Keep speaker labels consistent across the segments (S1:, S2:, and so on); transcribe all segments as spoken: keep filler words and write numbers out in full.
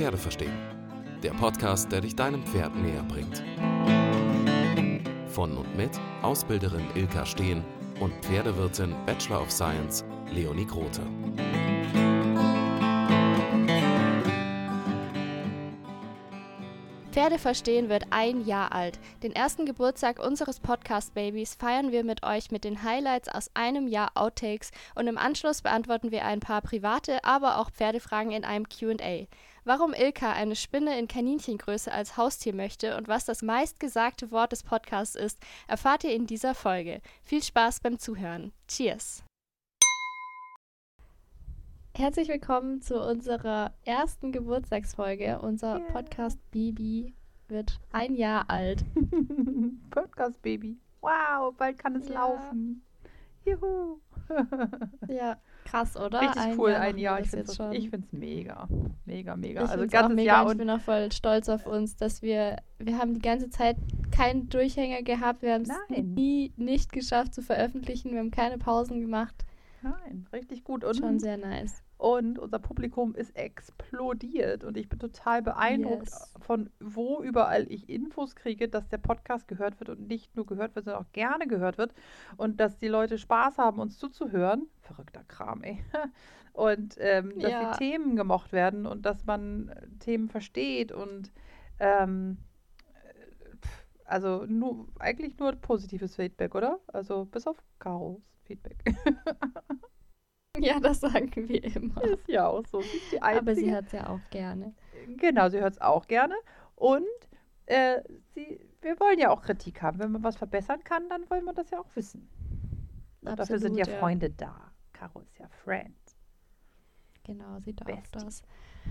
S1: Pferde verstehen. Der Podcast, der dich deinem Pferd näher bringt. Von und mit Ausbilderin Ilka Steen und Pferdewirtin Bachelor of Science Leonie Grote.
S2: Pferde verstehen wird ein Jahr alt. Den ersten Geburtstag unseres Podcast-Babys feiern wir mit euch mit den Highlights aus einem Jahr Outtakes und im Anschluss beantworten wir ein paar private, aber auch Pferdefragen in einem Q und A. Warum Ilka eine Spinne in Kaninchengröße als Haustier möchte und was das meistgesagte Wort des Podcasts ist, erfahrt ihr in dieser Folge. Viel Spaß beim Zuhören. Cheers! Herzlich willkommen zu unserer ersten Geburtstagsfolge. Unser yeah. Podcast-Baby wird ein Jahr alt.
S3: Podcast-Baby. Wow, bald kann es ja. laufen. Juhu.
S2: Ja, krass, oder?
S3: Richtig
S2: ein
S3: cool,
S2: Jahr
S3: ein Jahr. Ich finde es mega. Mega, mega.
S2: Ich
S3: also
S2: ganzes mega Jahr und ich bin auch voll stolz auf uns, dass wir, wir haben die ganze Zeit keinen Durchhänger gehabt. Wir haben es nie nicht geschafft zu veröffentlichen. Wir haben keine Pausen gemacht.
S3: Nein, richtig gut. Und,
S2: schon sehr nice.
S3: Und unser Publikum ist explodiert. Und ich bin total beeindruckt yes. von wo überall ich Infos kriege, dass der Podcast gehört wird und nicht nur gehört wird, sondern auch gerne gehört wird. Und dass die Leute Spaß haben, uns zuzuhören. Verrückter Kram, ey. Und ähm, dass ja. die Themen gemocht werden und dass man Themen versteht. Und ähm, also nur, eigentlich nur positives Feedback, oder? Also bis auf Karos Feedback.
S2: Ja, das sagen wir immer.
S3: Ist ja auch so. Sie ist die Einzige.
S2: Aber sie hört es ja auch gerne.
S3: Genau, sie hört es auch gerne. Und äh, sie, wir wollen ja auch Kritik haben. Wenn man was verbessern kann, dann wollen wir das ja auch wissen. Und dafür sind ja, ja Freunde da. Caro ist ja Friend.
S2: Genau, sie darf Best. das.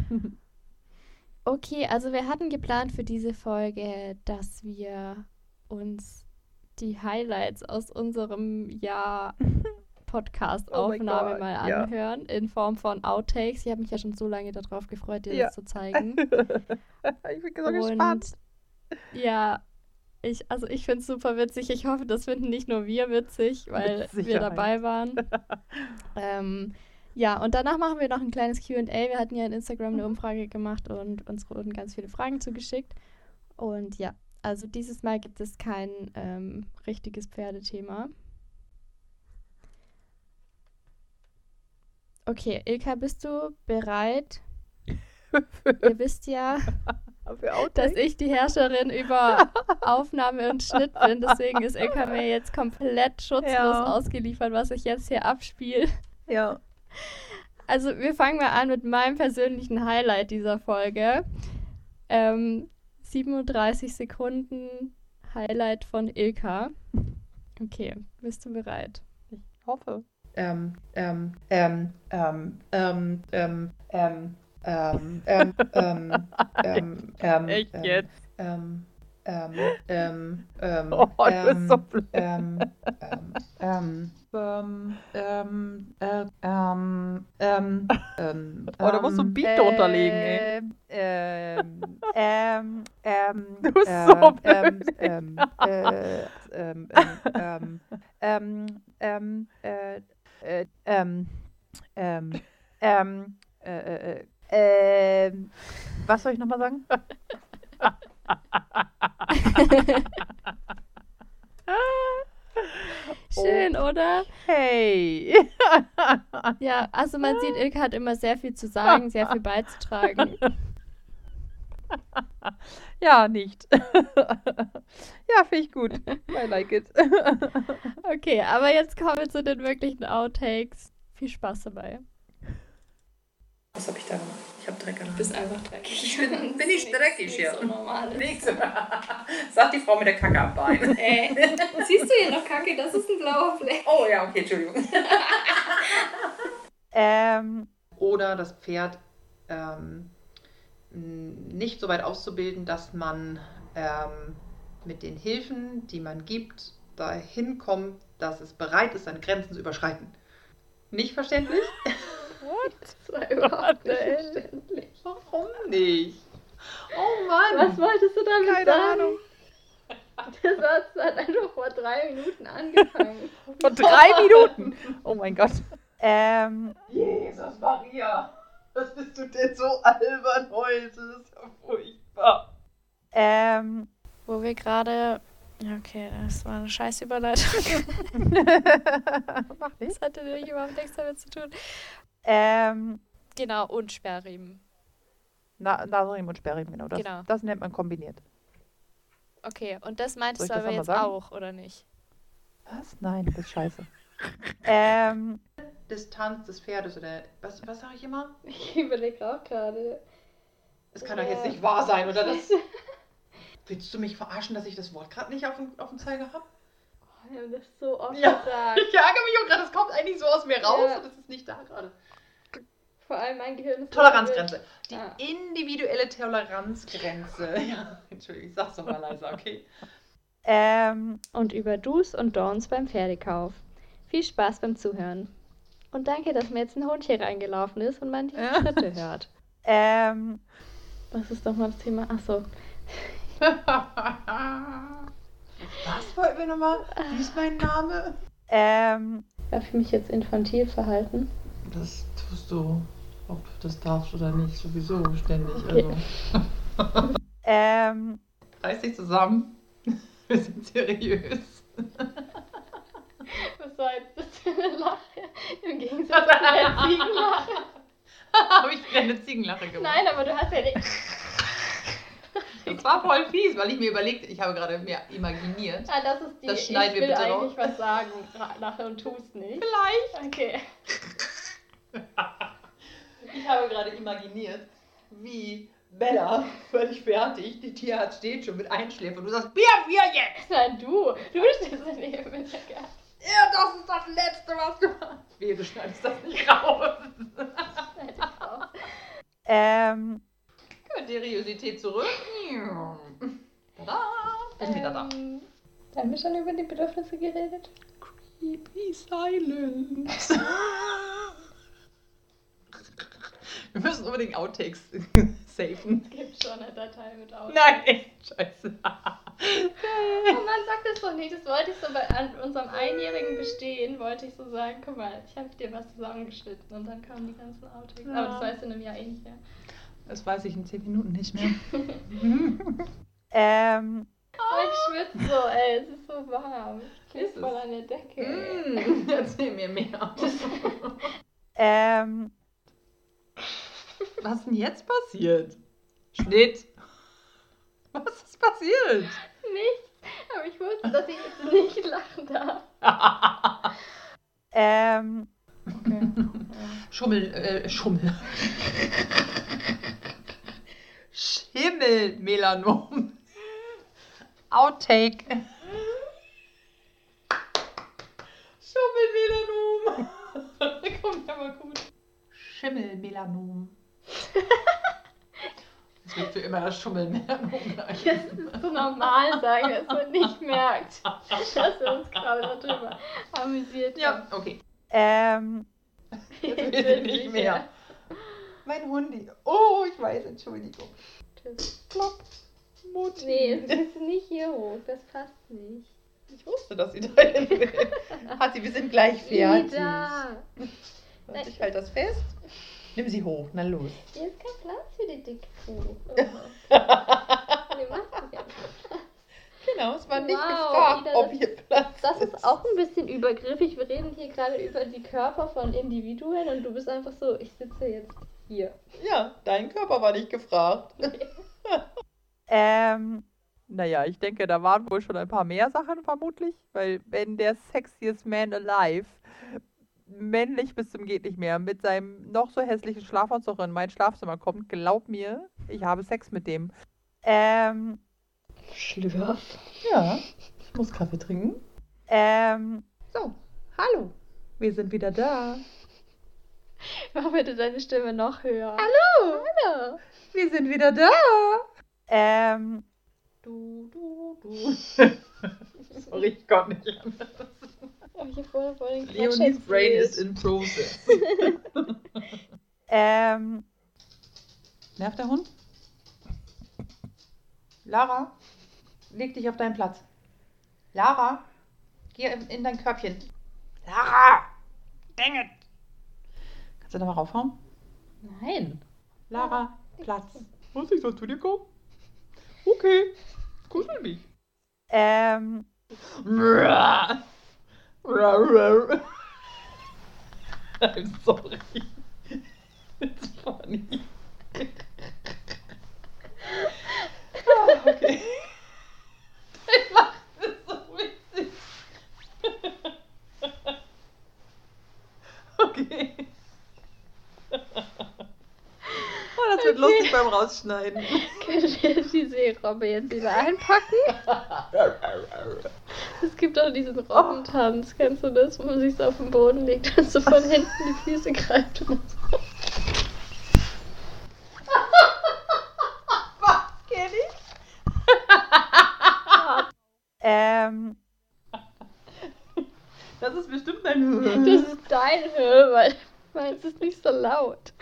S2: Okay, also wir hatten geplant für diese Folge, dass wir uns die Highlights aus unserem Jahr Podcast-Aufnahme oh mal anhören, ja. in Form von Outtakes. Ich habe mich ja schon so lange darauf gefreut, dir ja. das zu zeigen.
S3: Ich bin so Und, gespannt.
S2: Ja, ich, also ich finde es super witzig. Ich hoffe, das finden nicht nur wir witzig, weil wir dabei waren. ähm, ja, und danach machen wir noch ein kleines Q und A. Wir hatten ja in Instagram eine Umfrage gemacht und uns wurden ganz viele Fragen zugeschickt. Und ja, also dieses Mal gibt es kein ähm, richtiges Pferdethema. Okay, Ilka, bist du bereit? Ihr wisst ja, dass ich die Herrscherin über Aufnahme und Schnitt bin. Deswegen ist Ilka mir jetzt komplett schutzlos ja. ausgeliefert, was ich jetzt hier abspiele.
S3: Ja.
S2: Also wir fangen mal an mit meinem persönlichen Highlight dieser Folge. Ähm, siebenunddreißig Sekunden Highlight von Ilka. Okay, bist du bereit?
S3: Ich hoffe. Ähm, ähm, ähm, ähm, ähm, ähm, ähm, ähm, ähm, ähm, ähm, ähm, Echt jetzt? Ähm, ähm, ähm, ähm, oh, du bist so blöd. Ähm, ähm, ähm, ähm, ähm, äh, ähm, ähm, ähm, oh, da musst du ein Beat drunter legen, ey. Ähm, ähm, ähm, du bist so blöd. Ähm, ähm, ähm, ähm, ähm, ähm, äh, Äh, ähm, ähm, ähm, äh, äh, äh, was soll ich nochmal sagen?
S2: Schön, oh. oder?
S3: Hey!
S2: Ja, also man sieht, Ilka hat immer sehr viel zu sagen, sehr viel beizutragen.
S3: Ja, nicht. Ja, finde ich gut. I like it.
S2: Okay, aber jetzt kommen wir zu den wirklichen Outtakes. Viel Spaß dabei.
S3: Was habe ich da gemacht? Ich habe Dreck an.
S2: Du bist einfach dreckig.
S3: Ich bin, bin ich dreckig, ja.
S2: So normal.
S3: Sagt die Frau mit der Kacke am Bein.
S2: Ey, siehst du hier noch Kacke? Das ist ein blauer Fleck.
S3: Oh ja, okay, Entschuldigung. ähm, oder das Pferd ähm, nicht so weit auszubilden, dass man ähm, mit den Hilfen, die man gibt, dahin kommt, dass es bereit ist, seine Grenzen zu überschreiten. Nicht verständlich?
S2: What? Das war überhaupt nicht verständlich.
S3: Warum nicht? Oh Mann!
S2: Was wolltest du damit
S3: Keine
S2: sagen?
S3: Ahnung.
S2: Der Satz hat einfach vor drei Minuten angefangen.
S3: Vor drei Minuten? Oh mein Gott. Ähm, Jesus Maria. Was bist du denn so albern heute? Das ist ja furchtbar.
S4: Ähm.
S2: Wo wir gerade... Okay, das war eine scheiß Überleitung.
S4: Mach nicht.
S2: Das hatte nämlich überhaupt nichts damit zu tun.
S4: Ähm.
S2: Genau, und Sperrriemen.
S4: Na, Nasenriemen und Sperrriemen, genau. Das,
S2: Genau.
S4: das nennt man kombiniert.
S2: Okay, und das meintest
S4: Soll
S2: du
S4: ich das
S2: aber
S4: noch mal
S2: jetzt
S4: sagen?
S2: auch, oder nicht?
S4: Was? Nein, das ist scheiße. ähm.
S3: Distanz des Pferdes oder... Was, was sage ich immer?
S2: Ich überlege auch gerade.
S3: Das kann doch jetzt nicht wahr sein, oder? Das... Willst du mich verarschen, dass ich das Wort gerade nicht auf dem, auf dem Zeiger habe?
S2: Wir haben das so oft
S3: Ja.
S2: gesagt.
S3: Ich ärgere mich auch gerade, das kommt eigentlich so aus mir raus
S2: Ja.
S3: und das ist nicht da gerade.
S2: Vor allem mein Gehirn ist...
S3: Toleranzgrenze. Die
S2: Ah.
S3: individuelle Toleranzgrenze. Ja, Entschuldigung, ich sag's doch mal leiser, okay?
S4: Ähm.
S2: Und über Do's und Don'ts beim Pferdekauf. Viel Spaß beim Zuhören. Und danke, dass mir jetzt ein Hund hier reingelaufen ist und man die
S4: Ja.
S2: Schritte hört.
S4: Ähm.
S2: Was ist doch mal das Thema? Achso.
S3: Was wollten wir nochmal? Wie ist mein Name?
S4: Ähm.
S2: Darf ich mich jetzt infantil verhalten?
S3: Das tust du, ob du das darfst oder nicht, sowieso ständig.
S2: Okay.
S3: Also.
S4: Ähm.
S3: Reiß dich zusammen. Wir sind seriös.
S2: Was war jetzt das für eine Lache? Im Gegensatz zu der Ziegenlache.
S3: Habe ich eine Ziegenlache gemacht?
S2: Nein, aber du hast ja nicht...
S3: Das war voll fies, weil ich mir überlegt, ich habe gerade mir imaginiert.
S2: Ah, das ist die...
S3: Das schneiden
S2: ich
S3: wir
S2: will
S3: bitte
S2: eigentlich was sagen nachher und tust nicht.
S3: Vielleicht.
S2: Okay.
S3: Ich habe gerade imaginiert, wie Bella, völlig fertig, die Tierarzt steht schon mit Einschläfern und du sagst, Bier, Bier jetzt!
S2: Nein, du. Du stehst daneben mit der Gerte.
S3: Ja, das ist das Letzte, was du machst. Wehe, du schneidest das nicht raus.
S2: Schneid ich raus.
S4: Ähm.
S3: Seriosität zurück. Tada! Ist wieder da.
S2: Ähm, haben wir schon über die Bedürfnisse geredet?
S3: Creepy Silence. Wir müssen unbedingt Outtakes safen.
S2: Es gibt schon eine Datei mit Autos.
S3: Nein, echt scheiße.
S2: Oh Mann, sag das doch nicht. Das wollte ich so bei an unserem einjährigen Bestehen, wollte ich so sagen, guck mal, ich habe dir was zusammengeschnitten und dann kamen die ganzen Outtakes.
S3: Ja.
S2: Aber das weißt du in einem Jahr eh nicht mehr.
S3: Das weiß ich in zehn Minuten nicht mehr.
S4: Ähm.
S2: Oh, ich schwitze so, ey, es ist so warm. Ich
S3: Ist
S2: lieg voll an der Decke.
S3: Mm, erzähl mir mehr.
S4: Ähm.
S3: Was ist denn jetzt passiert? Schnitt. Was ist passiert?
S2: Nichts, aber ich wusste, dass ich jetzt nicht lachen darf.
S4: Ähm.
S2: Okay.
S3: Schummel, äh, Schummel. Schimmelmelanom. Outtake. Schummelmelanom. Kommt aber gut. Schimmelmelanom. Das wird für immer das Schummelmelanom bleiben.
S2: Das ist so normal sagen, dass man nicht merkt, dass wir uns gerade darüber amüsiert haben.
S3: Ja, okay.
S4: Ähm.
S3: Jetzt will ich nicht mehr. Mein Hundi. Oh, ich weiß, Entschuldigung.
S2: Tschüss.
S3: Plopp. Mutti.
S2: Nee, es ist nicht hier hoch, das passt nicht.
S3: Ich wusste, dass sie da hin will. Hatti, wir sind gleich fertig.
S2: Ida!
S3: Und ich halte das fest. Nimm sie hoch, na los.
S2: Hier ist kein Platz für die dicke Kuh. Wie macht sie jetzt?
S3: Genau, es war nicht
S2: Wow,
S3: gefragt,
S2: Ida,
S3: ob
S2: das-
S3: hier Platz
S2: Das
S3: ist.
S2: ist auch ein bisschen übergriffig. Wir reden hier gerade über die Körper von Individuen und du bist einfach so, ich sitze jetzt hier.
S3: Ja, dein Körper war nicht gefragt.
S4: Ähm. Naja, ich denke, da waren wohl schon ein paar mehr Sachen vermutlich, weil wenn der sexiest man alive, männlich bis zum geht nicht mehr, mit seinem noch so hässlichen Schlafanzug in mein Schlafzimmer kommt, glaub mir, ich habe Sex mit dem. Ähm.
S2: Schlürf.
S3: Ja, ich muss Kaffee trinken.
S4: Ähm.
S3: So, hallo. Wir sind wieder da.
S2: Mach bitte deine Stimme noch höher.
S3: Hallo,
S2: Hallo.
S3: wir sind wieder da.
S4: Ähm.
S3: Du, du, du. Sorry, ich konnte nicht anders.
S2: Hab ich hier vorne vor den
S3: Leonies brain is in process.
S4: Ähm.
S3: Nervt der Hund? Lara, leg dich auf deinen Platz. Lara, geh in, in dein Körbchen. Lara! Dang it! Kannst du da mal raufhauen? Nein.
S4: Lara, Platz. Muss ich so zu dir kommen? Okay, kuschel mich. Ähm. I'm sorry. It's funny. Ah, okay. Ich mach das so witzig. Okay. Oh, das wird
S2: Okay.
S4: lustig beim Rausschneiden.
S2: Können wir die Seerobbe jetzt wieder einpacken? Es gibt auch diesen Robbentanz, kennst du das, wo man sich so auf den Boden legt und so von hinten die Füße greift.
S4: Was kenn ich? ähm. Das ist bestimmt ein.
S2: Das ist dein Hör, weil meins ist nicht so laut.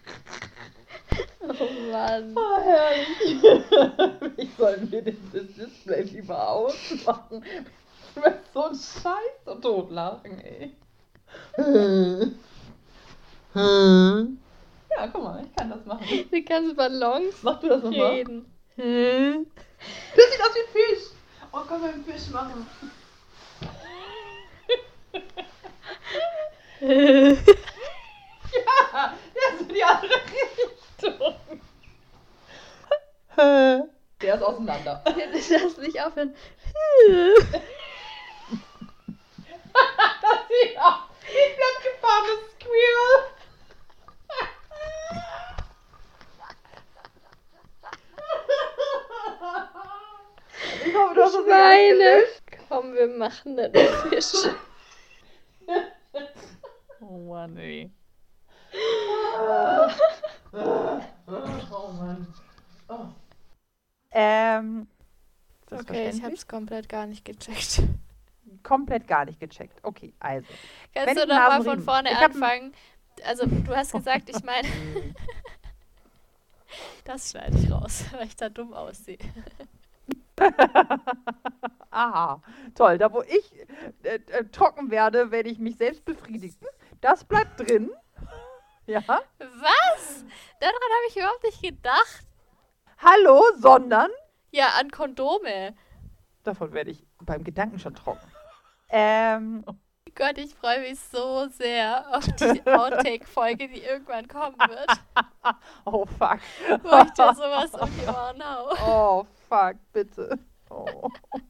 S2: Oh Mann.
S4: Oh, herrlich. Ich soll mir das Display lieber ausmachen. Ich werde so ein Scheiß so totlachen, ey. Ja, guck mal, ich kann das machen.
S2: Du kannst Ballons
S4: Mach du das nochmal?
S2: reden.
S4: Das sieht aus wie ein Fisch. Oh, können wir einen Fisch machen? Ja, der ist in die andere Richtung. Der ist auseinander.
S2: Das lass nicht aufhören.
S4: Das sieht aus wie ein plattgefahrenes Squirrel. Ich hoffe, du hast das
S2: Schweine. Komm, wir machen den Fisch.
S4: Oh Mann, ey. Oh Mann. Oh. Ähm.
S2: Okay, ich hab's komplett gar nicht gecheckt.
S4: Komplett gar nicht gecheckt. Okay, also.
S2: Kannst
S4: Wenn
S2: du
S4: ich
S2: noch mal von
S4: Nasenriemen-
S2: vorne
S4: Ich hab-
S2: anfangen? Also, du hast gesagt, ich meine... Das schneide ich raus, weil ich da dumm aussehe.
S4: Aha, toll. Da wo ich äh, äh, trocken werde, werde ich mich selbst befriedigen. Das bleibt drin. Ja.
S2: Was? Daran habe ich überhaupt nicht gedacht.
S4: Hallo, sondern
S2: Ja, an Kondome.
S4: davon werde ich beim Gedanken schon trocken. Ähm,
S2: Gott, ich freue mich so sehr auf die Outtake-Folge, die irgendwann kommen wird,
S4: oh fuck.
S2: wo ich dir sowas um die Ohren hau.
S4: Oh fuck, bitte. Oh.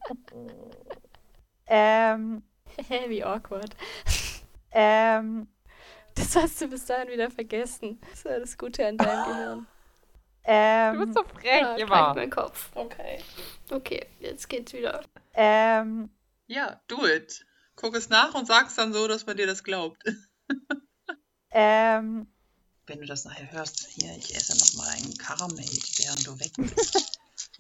S4: ähm,
S2: Wie awkward.
S4: ähm,
S2: Das hast du bis dahin wieder vergessen. Das war das Gute an deinem Gehirn.
S4: ähm,
S2: Du bist so frech ja,
S4: immer.
S2: mein Kopf. Okay. Okay, jetzt geht's wieder.
S4: ähm,
S5: Ja, do it. Guck es nach und sag's dann so, dass man dir das glaubt.
S4: ähm,
S5: Wenn du das nachher hörst, hier, ich esse noch mal einen Karamell, während du weg bist.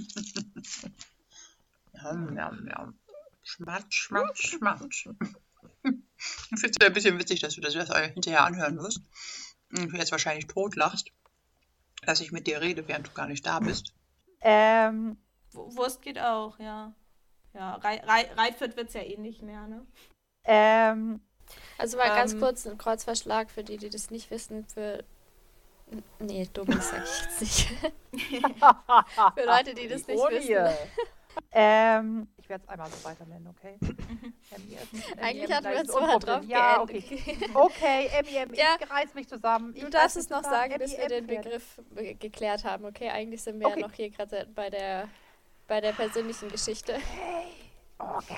S5: Jam, jam, jam. Schmatsch, schmatsch, schmatsch. Ich finde es ein bisschen witzig, dass du das hinterher anhören wirst. Und du jetzt wahrscheinlich totlachst, dass ich mit dir rede, während du gar nicht da bist.
S4: ähm,
S6: W- Wurst geht auch, ja. Ja, Rei Rei Reitfit wird's ja eh nicht mehr, ne?
S4: ähm,
S2: Also mal ganz
S6: Ähm.
S2: kurz ein Kreuzverschlag für die, die das nicht wissen, für... N- Nee, dumm, das sag ich jetzt nicht. Für Leute, die das nicht
S4: Ironie.
S2: wissen.
S4: ähm, ich werde es einmal so weiter nennen, okay? M I M,
S2: Eigentlich
S4: M I M,
S2: hatten wir
S4: gleich
S2: uns
S4: so
S2: vorher
S4: unproblem-
S2: drauf
S4: Ja,
S2: geendet.
S4: okay. Okay, M I M,
S2: Ja.
S4: ich reiß mich zusammen.
S2: Du
S4: Ich
S2: darfst
S4: reiß
S2: es
S4: mich
S2: noch
S4: zusammen.
S2: sagen, bis wir
S4: M I
S2: den
S4: M fertig.
S2: Begriff äh, geklärt haben, okay? Eigentlich sind wir
S4: Okay.
S2: ja noch hier gerade bei der, bei der persönlichen Geschichte.
S4: Okay.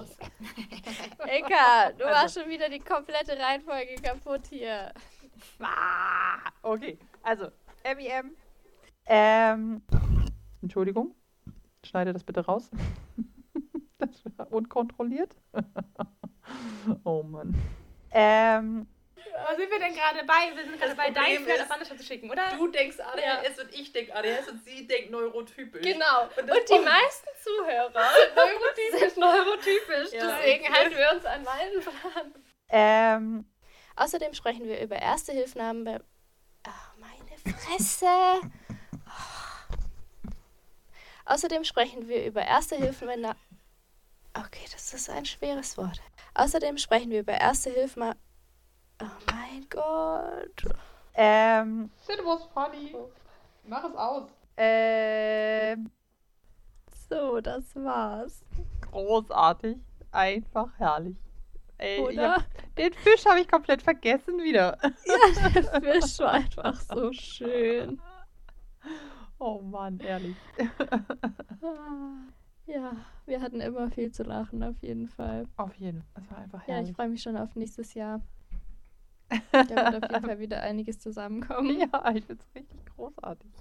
S2: Eka, du
S4: Also.
S2: machst schon wieder die komplette Reihenfolge kaputt hier.
S4: Ah, okay, also M I M. Ähm, Entschuldigung, schneide das bitte raus. Das war unkontrolliert. Oh Mann. Ähm,
S6: Was sind wir denn gerade bei? Wir sind gerade bei, dein
S5: Problem
S6: Pferd
S5: ist-
S6: auf Wanderschaft zu schicken, oder?
S5: Du denkst A D H S
S2: Ja.
S5: und ich denk A D H S und sie denkt neurotypisch.
S2: Genau.
S5: Und
S2: Und,
S5: das-
S2: die meisten Zuhörer sind neurotypisch.
S5: Ja.
S2: Deswegen halten wir uns an meinen Fragen.
S4: ähm,
S2: Außerdem sprechen wir über Erste-Hilfnahmen bei... Ach, meine Fresse! Oh. Außerdem sprechen wir über Erste-Hilfen, wenn... Na okay, das ist ein schweres Wort. Außerdem sprechen wir über Erste-Hilfen... Oh mein Gott.
S4: Ähm,
S3: It was funny. Mach es aus.
S4: ähm,
S2: So, das war's.
S4: großartig. Einfach herrlich. Ey, ich hab,
S2: Oder?
S4: den Fisch habe ich komplett vergessen wieder.
S2: Ja, der Fisch war einfach so schön.
S4: Oh Mann, ehrlich.
S2: Ah, Ja, wir hatten immer viel zu lachen, auf jeden Fall.
S4: Auf jeden Fall. Es war einfach
S2: Ja, ich
S4: herrlich.
S2: freue mich schon auf nächstes Jahr. Da wird auf jeden Fall wieder einiges zusammenkommen.
S4: Ja, ich find's richtig großartig.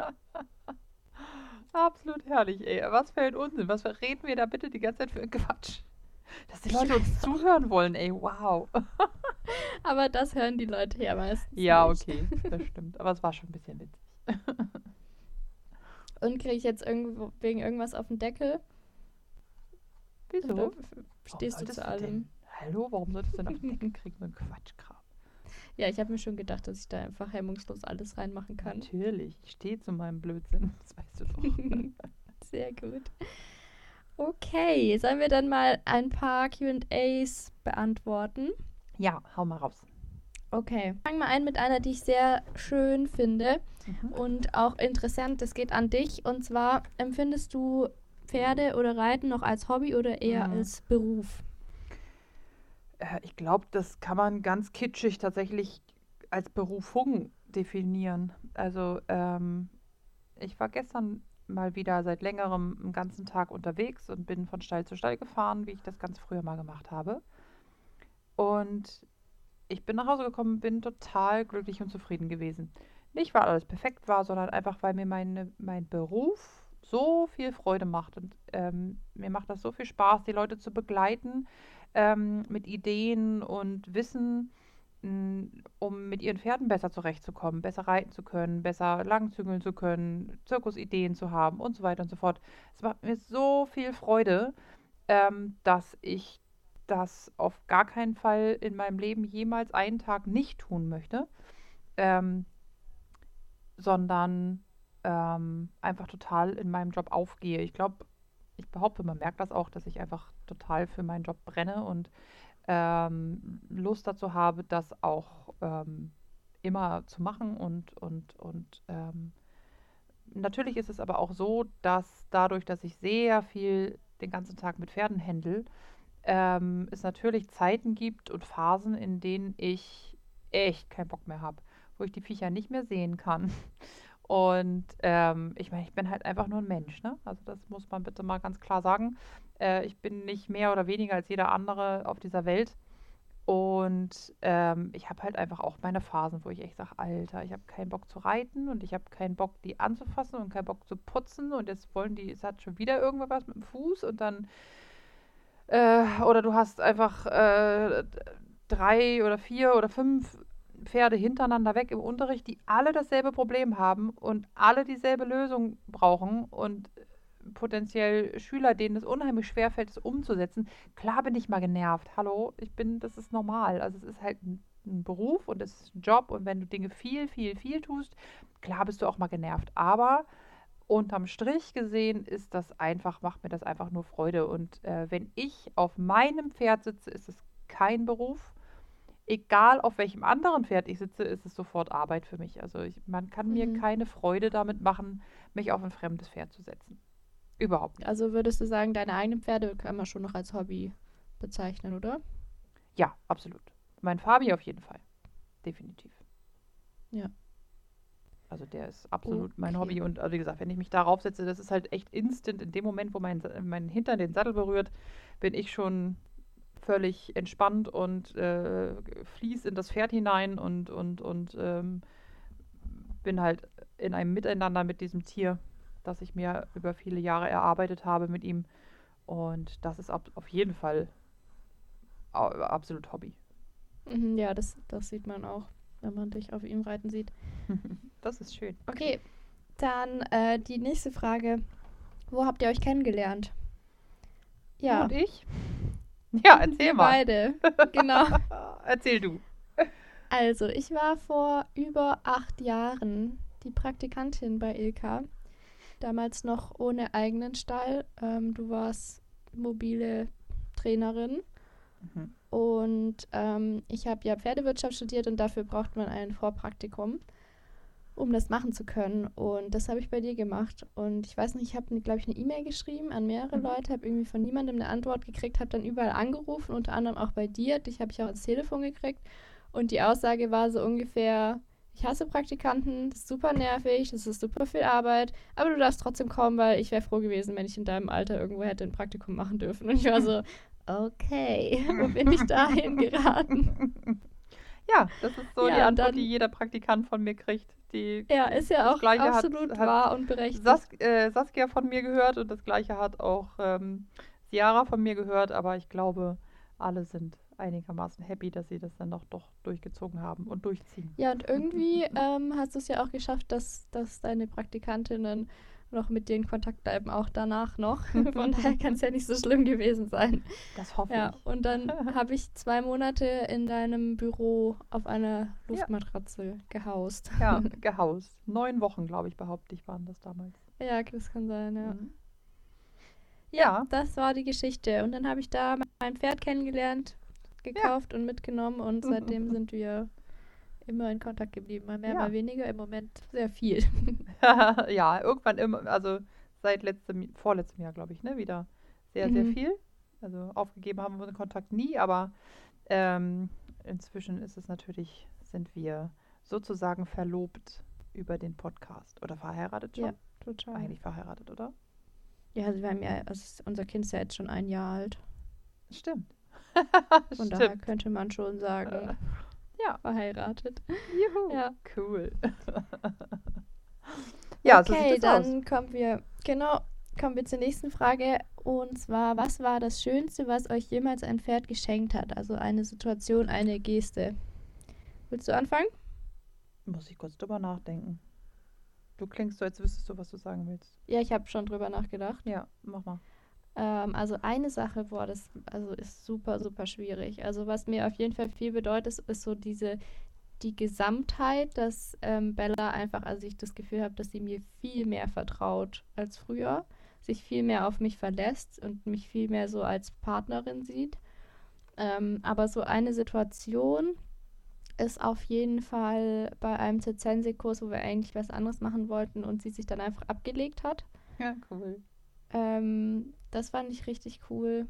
S4: Absolut herrlich, ey. Was für ein Unsinn. Was für, reden wir da bitte die ganze Zeit für einen Quatsch? Dass die Leute uns zuhören wollen, ey. Wow.
S2: Aber das hören die Leute ja meistens
S4: Ja,
S2: nicht.
S4: okay. Das stimmt. Aber es war schon ein bisschen witzig.
S2: Und kriege ich jetzt irgendwo wegen irgendwas auf den Deckel?
S4: Wieso?
S2: Oder
S4: Warum
S2: f- stehst du
S4: solltest
S2: zu
S4: du
S2: allem?
S4: denn- Hallo, warum solltest du denn auf den Deckel kriegen, so ein Quatschkram?
S2: Ja, ich habe mir schon gedacht, dass ich da einfach hemmungslos alles reinmachen kann.
S4: Natürlich. Ich stehe zu meinem Blödsinn. Das weißt du doch.
S2: Sehr gut. Okay, sollen wir dann mal ein paar Q und A's beantworten?
S4: Ja, hau mal raus.
S2: Okay. Fangen wir ein mit einer, die ich sehr schön finde
S4: Mhm.
S2: und auch interessant. Das geht an dich. Und zwar, empfindest du Pferde oder Reiten noch als Hobby oder eher
S4: Mhm.
S2: als Beruf?
S4: Äh, Ich glaube, das kann man ganz kitschig tatsächlich als Berufung definieren. Also, ähm, ich war gestern mal wieder seit längerem einen ganzen Tag unterwegs und bin von Stall zu Stall gefahren, wie ich das ganz früher mal gemacht habe. Und ich bin nach Hause gekommen, bin total glücklich und zufrieden gewesen. Nicht, weil alles perfekt war, sondern einfach, weil mir meine, mein Beruf so viel Freude macht. Und ähm, mir macht das so viel Spaß, die Leute zu begleiten ähm, mit Ideen und Wissen, mh, um mit ihren Pferden besser zurechtzukommen, besser reiten zu können, besser langzügeln zu können, Zirkusideen zu haben und so weiter und so fort. Es macht mir so viel Freude, ähm, dass ich das auf gar keinen Fall in meinem Leben jemals einen Tag nicht tun möchte, ähm, sondern ähm, einfach total in meinem Job aufgehe. Ich glaube, ich behaupte, man merkt das auch, dass ich einfach total für meinen Job brenne und ähm, Lust dazu habe, das auch ähm, immer zu machen und, und, und ähm, natürlich ist es aber auch so, dass dadurch, dass ich sehr viel den ganzen Tag mit Pferden händel, ähm, es natürlich Zeiten gibt und Phasen, in denen ich echt keinen Bock mehr habe, wo ich die Viecher nicht mehr sehen kann. Und ähm, ich meine, ich bin halt einfach nur ein Mensch, ne? Also das muss man bitte mal ganz klar sagen. Äh, ich bin nicht mehr oder weniger als jeder andere auf dieser Welt. Und ähm, ich habe halt einfach auch meine Phasen, wo ich echt sage, Alter, ich habe keinen Bock zu reiten und ich habe keinen Bock, die anzufassen und keinen Bock zu putzen. Und jetzt wollen die, es hat schon wieder irgendwas mit dem Fuß und dann äh, oder du hast einfach äh, drei oder vier oder fünf Pferde hintereinander weg im Unterricht, die alle dasselbe Problem haben und alle dieselbe Lösung brauchen und potenziell Schüler, denen es unheimlich schwerfällt, es umzusetzen. Klar bin ich mal genervt. Hallo, ich bin, das ist normal. Also es ist halt ein, ein Beruf und es ist ein Job und wenn du Dinge viel, viel, viel tust, klar bist du auch mal genervt. Aber unterm Strich gesehen ist das einfach, macht mir das einfach nur Freude. Und äh, wenn ich auf meinem Pferd sitze, ist es kein Beruf. Egal auf welchem anderen Pferd ich sitze, ist es sofort Arbeit für mich. Also ich, man kann mir
S2: Mhm.
S4: keine Freude damit machen, mich auf ein fremdes Pferd zu setzen. Überhaupt nicht.
S2: Also würdest du sagen, deine eigenen Pferde kann man schon noch als Hobby bezeichnen, oder?
S4: Ja, absolut. Mein Fabi auf jeden Fall. Definitiv.
S2: Ja.
S4: Also der ist absolut mein
S2: Okay.
S4: Hobby. Und also wie gesagt, wenn ich mich darauf setze, das ist halt echt instant. In dem Moment, wo mein, Sa- mein Hintern den Sattel berührt, bin ich schon völlig entspannt und äh, fließ in das Pferd hinein und, und, und ähm, bin halt in einem Miteinander mit diesem Tier, das ich mir über viele Jahre erarbeitet habe mit ihm. Und das ist ab, auf jeden Fall au- absolut Hobby.
S2: Mhm, ja, das, das sieht man auch, wenn man dich auf ihm reiten sieht.
S4: Das ist schön.
S2: Okay, dann äh, die nächste Frage. Wo habt ihr euch kennengelernt?
S4: Du
S2: Ja,
S4: und ich? Ja, erzähl
S2: wir
S4: mal.
S2: beide. Genau.
S4: Erzähl du.
S2: Also, ich war vor über acht Jahren die Praktikantin bei Ilka. Damals noch ohne eigenen Stall. Ähm, du warst mobile Trainerin.
S4: Mhm.
S2: Und ähm, ich habe ja Pferdewirtschaft studiert und dafür braucht man ein Vorpraktikum, um das machen zu können. Und das habe ich bei dir gemacht. Und ich weiß nicht, ich habe, glaube ich, eine E-Mail geschrieben an mehrere
S4: Mhm.
S2: Leute, habe irgendwie von niemandem eine Antwort gekriegt, habe dann überall angerufen, unter anderem auch bei dir. Dich habe ich auch ans Telefon gekriegt. Und die Aussage war so ungefähr, ich hasse Praktikanten, das ist super nervig, das ist super viel Arbeit, aber du darfst trotzdem kommen, weil ich wäre froh gewesen, wenn ich in deinem Alter irgendwo hätte ein Praktikum machen dürfen. Und ich war so, okay, wo bin ich dahin geraten?
S4: Ja, das ist so
S2: Ja,
S4: die
S2: und
S4: Antwort,
S2: dann-
S4: die jeder Praktikant von mir kriegt. Die
S2: Ja, ist ja
S4: das
S2: auch
S4: Gleiche hat-
S2: absolut
S4: hat
S2: wahr und berechtigt.
S4: Sas äh, Saskia von mir gehört und das Gleiche hat auch ähm, Ciara von mir gehört, aber ich glaube, alle sind einigermaßen happy, dass sie das dann noch doch durchgezogen haben und durchziehen.
S2: Ja, und irgendwie ähm, hast du es ja auch geschafft, dass, dass deine Praktikantinnen noch mit dir in Kontakt bleiben, auch danach noch. Von daher kann es ja nicht so schlimm gewesen sein.
S4: Das hoffe
S2: Ja,
S4: ich.
S2: und dann habe ich zwei Monate in deinem Büro auf einer Luftmatratze gehaust.
S4: Ja, gehaust. Neun Wochen, glaube ich, behaupte ich, waren das damals.
S2: Ja, das kann sein, ja.
S4: Mhm.
S2: Ja,
S4: Ja.
S2: das war die Geschichte. Und dann habe ich da mein Pferd kennengelernt, gekauft und mitgenommen und seitdem sind wir immer in Kontakt geblieben. Mal mehr,
S4: Ja.
S2: mal weniger. Im Moment sehr viel.
S4: Ja, irgendwann immer, also seit letztem, vorletztem Jahr, glaube ich, ne, wieder sehr, sehr
S2: Mhm.
S4: viel. Also aufgegeben haben wir den Kontakt nie, aber ähm, inzwischen ist es natürlich, sind wir sozusagen verlobt über den Podcast oder verheiratet schon?
S2: Ja, total.
S4: Eigentlich verheiratet, oder?
S2: Ja, also wir haben ja, also unser Kind ist ja jetzt schon ein Jahr alt.
S4: Stimmt.
S2: Von daher
S4: Stimmt.
S2: könnte man schon sagen,
S4: Ja.
S2: verheiratet.
S4: Juhu.
S2: Ja.
S4: Cool. Ja, so
S2: Okay,
S4: sieht es aus.
S2: dann kommen wir, genau, kommen wir zur nächsten Frage. Und zwar, was war das Schönste, was euch jemals ein Pferd geschenkt hat? Also eine Situation, eine Geste. Willst du anfangen?
S4: Muss ich kurz drüber nachdenken. Du klingst so, als wüsstest du, was du sagen willst.
S2: Ja, ich habe schon drüber nachgedacht.
S4: Ja, mach mal.
S2: Ähm, also eine Sache, boah, das also ist super, super schwierig. Also was mir auf jeden Fall viel bedeutet, ist so diese, die Gesamtheit, dass ähm, Bella einfach, also ich das Gefühl habe, dass sie mir viel mehr vertraut als früher, sich viel mehr auf mich verlässt und mich viel mehr so als Partnerin sieht. Ähm, aber so eine Situation ist auf jeden Fall bei einem Zizensikurs, wo wir eigentlich was anderes machen wollten und sie sich dann einfach abgelegt hat.
S4: Ja, cool.
S2: Ähm, das fand ich richtig cool.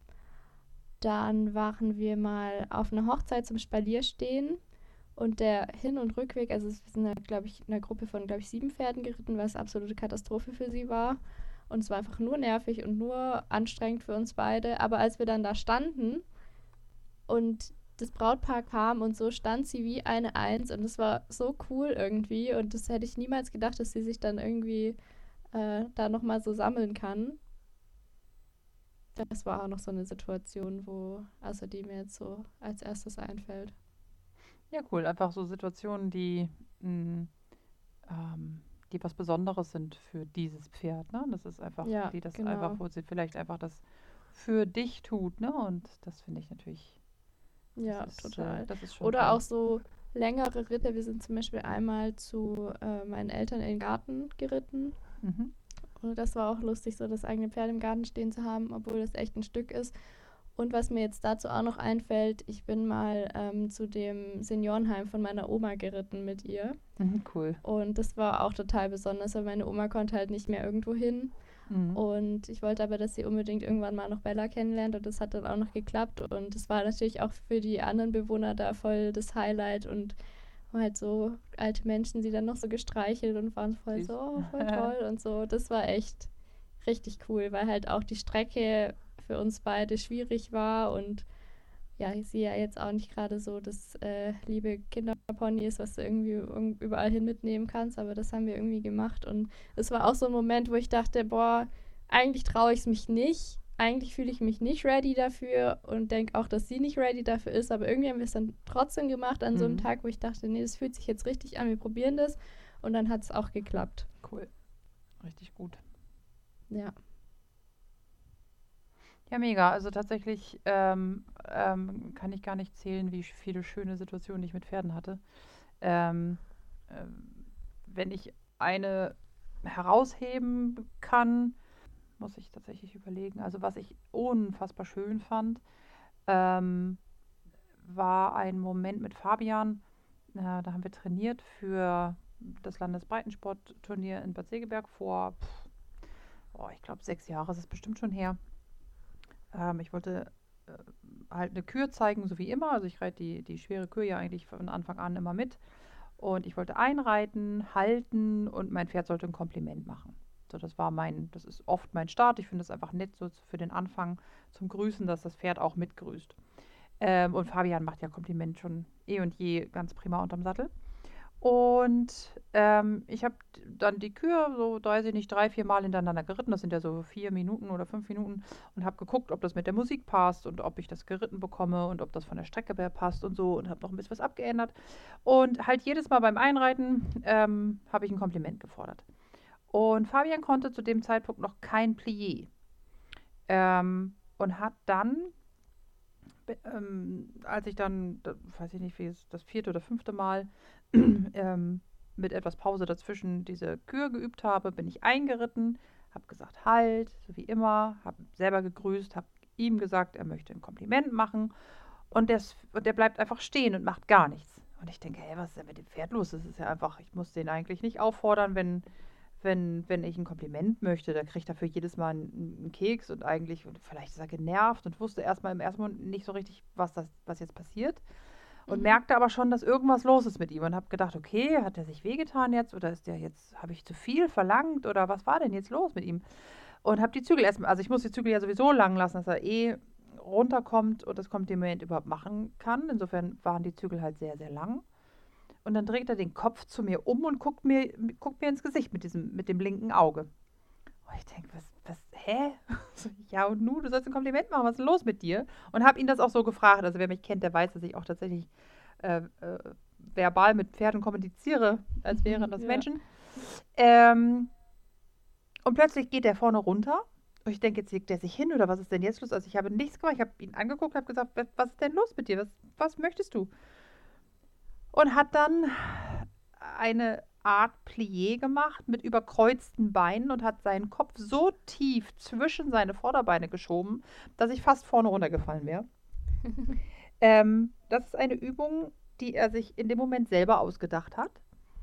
S2: Dann waren wir mal auf einer Hochzeit zum Spalierstehen und der Hin- und Rückweg, also wir sind, ja, glaube ich, in einer Gruppe von, glaube ich, sieben Pferden geritten, was absolute Katastrophe für sie war. Und es war einfach nur nervig und nur anstrengend für uns beide. Aber als wir dann da standen und das Brautpaar kam und so stand sie wie eine Eins und es war so cool irgendwie und das hätte ich niemals gedacht, dass sie sich dann irgendwie äh, da nochmal so sammeln kann. Das war auch noch so eine Situation, wo, also die mir jetzt so als erstes einfällt.
S4: Ja, cool. Einfach so Situationen, die, mh, ähm, die was Besonderes sind für dieses Pferd, ne? Das ist einfach,
S2: Ja,
S4: die das
S2: genau.
S4: einfach, wo sie vielleicht einfach das für dich tut, ne? Und das finde ich natürlich, das
S2: Ja,
S4: ist,
S2: total.
S4: Äh, das ist schon
S2: Oder
S4: toll.
S2: auch so längere Ritte. Wir sind zum Beispiel einmal zu äh, meinen Eltern in den Garten geritten.
S4: Mhm.
S2: Und das war auch lustig, so das eigene Pferd im Garten stehen zu haben, obwohl das echt ein Stück ist. Und was mir jetzt dazu auch noch einfällt, ich bin mal ähm, zu dem Seniorenheim von meiner Oma geritten mit ihr.
S4: Mhm, cool.
S2: Und das war auch total besonders, weil meine Oma konnte halt nicht mehr irgendwo hin.
S4: Mhm.
S2: Und ich wollte aber, dass sie unbedingt irgendwann mal noch Bella kennenlernt und das hat dann auch noch geklappt. Und das war natürlich auch für die anderen Bewohner da voll das Highlight und halt so alte Menschen, die dann noch so gestreichelt und waren voll
S4: Süß.
S2: so, oh, voll toll und so. Das war echt richtig cool, weil halt auch die Strecke für uns beide schwierig war und ja, ich sehe ja jetzt auch nicht gerade so das äh, liebe Kinderpony ist, was du irgendwie irg- überall hin mitnehmen kannst, aber das haben wir irgendwie gemacht und es war auch so ein Moment, wo ich dachte, boah, eigentlich traue ich es mich nicht, eigentlich fühle ich mich nicht ready dafür und denke auch, dass sie nicht ready dafür ist, aber irgendwie haben wir es dann trotzdem gemacht an so einem
S4: Mhm.
S2: Tag, wo ich dachte, nee, das fühlt sich jetzt richtig an, wir probieren das und dann hat es auch geklappt.
S4: Cool. Richtig gut.
S2: Ja.
S4: Ja, mega. Also tatsächlich ähm, ähm, kann ich gar nicht zählen, wie viele schöne Situationen ich mit Pferden hatte. Ähm, ähm, wenn ich eine herausheben kann, muss ich tatsächlich überlegen. Also was ich unfassbar schön fand, ähm, war ein Moment mit Fabian, äh, da haben wir trainiert für das Landesbreitensportturnier in Bad Segeberg vor, pff, oh, ich glaube, sechs Jahre ist es bestimmt schon her. Ähm, ich wollte äh, halt eine Kür zeigen, so wie immer. Also ich reite die, die schwere Kür ja eigentlich von Anfang an immer mit. Und ich wollte einreiten, halten und mein Pferd sollte ein Kompliment machen. So, das war mein, das ist oft mein Start. Ich finde es einfach nett, so für den Anfang zum Grüßen, dass das Pferd auch mitgrüßt. Ähm, und Fabian macht ja Kompliment schon eh und je ganz prima unterm Sattel. Und ähm, ich habe dann die Kür so, weiß ich nicht, drei, vier Mal hintereinander geritten. Das sind ja so vier Minuten oder fünf Minuten. Und habe geguckt, ob das mit der Musik passt und ob ich das geritten bekomme und ob das von der Strecke her passt und so. Und habe noch ein bisschen was abgeändert. Und halt jedes Mal beim Einreiten ähm, habe ich ein Kompliment gefordert. Und Fabian konnte zu dem Zeitpunkt noch kein Plié. Ähm, und hat dann, ähm, als ich dann, da, weiß ich nicht, wie es das vierte oder fünfte Mal ähm, mit etwas Pause dazwischen diese Kür geübt habe, bin ich eingeritten, habe gesagt, halt, so wie immer, habe selber gegrüßt, habe ihm gesagt, er möchte ein Kompliment machen und der, und der bleibt einfach stehen und macht gar nichts. Und ich denke, hey, was ist denn mit dem Pferd los? Das ist ja einfach, ich muss den eigentlich nicht auffordern, wenn, wenn, wenn ich ein Kompliment möchte, da kriegt er für jedes Mal einen, einen Keks und eigentlich, und vielleicht ist er genervt und wusste erstmal im ersten Moment nicht so richtig, was, das, was jetzt passiert. Und
S2: Mhm.
S4: merkte aber schon, dass irgendwas los ist mit ihm und habe gedacht, okay, hat er sich wehgetan jetzt oder ist der jetzt, habe ich zu viel verlangt oder was war denn jetzt los mit ihm? Und habe die Zügel erstmal, also ich muss die Zügel ja sowieso lang lassen, dass er eh runterkommt und das Kompliment überhaupt machen kann. Insofern waren die Zügel halt sehr, sehr lang. Und dann dreht er den Kopf zu mir um und guckt mir, guckt mir ins Gesicht mit diesem, mit dem linken Auge. Und ich denke, was, was, hä? So, ja, und nu, du sollst ein Kompliment machen, was ist denn los mit dir? Und habe ihn das auch so gefragt. Also wer mich kennt, der weiß, dass ich auch tatsächlich äh, äh, verbal mit Pferden kommuniziere, als wären das
S2: Ja.
S4: Menschen. Ähm, und plötzlich geht er vorne runter. Und ich denke, jetzt legt er sich hin oder was ist denn jetzt los? Also ich habe nichts gemacht. Ich habe ihn angeguckt, habe gesagt, was, was ist denn los mit dir? Was, was möchtest du? Und hat dann eine Art Plié gemacht mit überkreuzten Beinen und hat seinen Kopf so tief zwischen seine Vorderbeine geschoben, dass ich fast vorne runtergefallen wäre. ähm, das ist eine Übung, die er sich in dem Moment selber ausgedacht hat.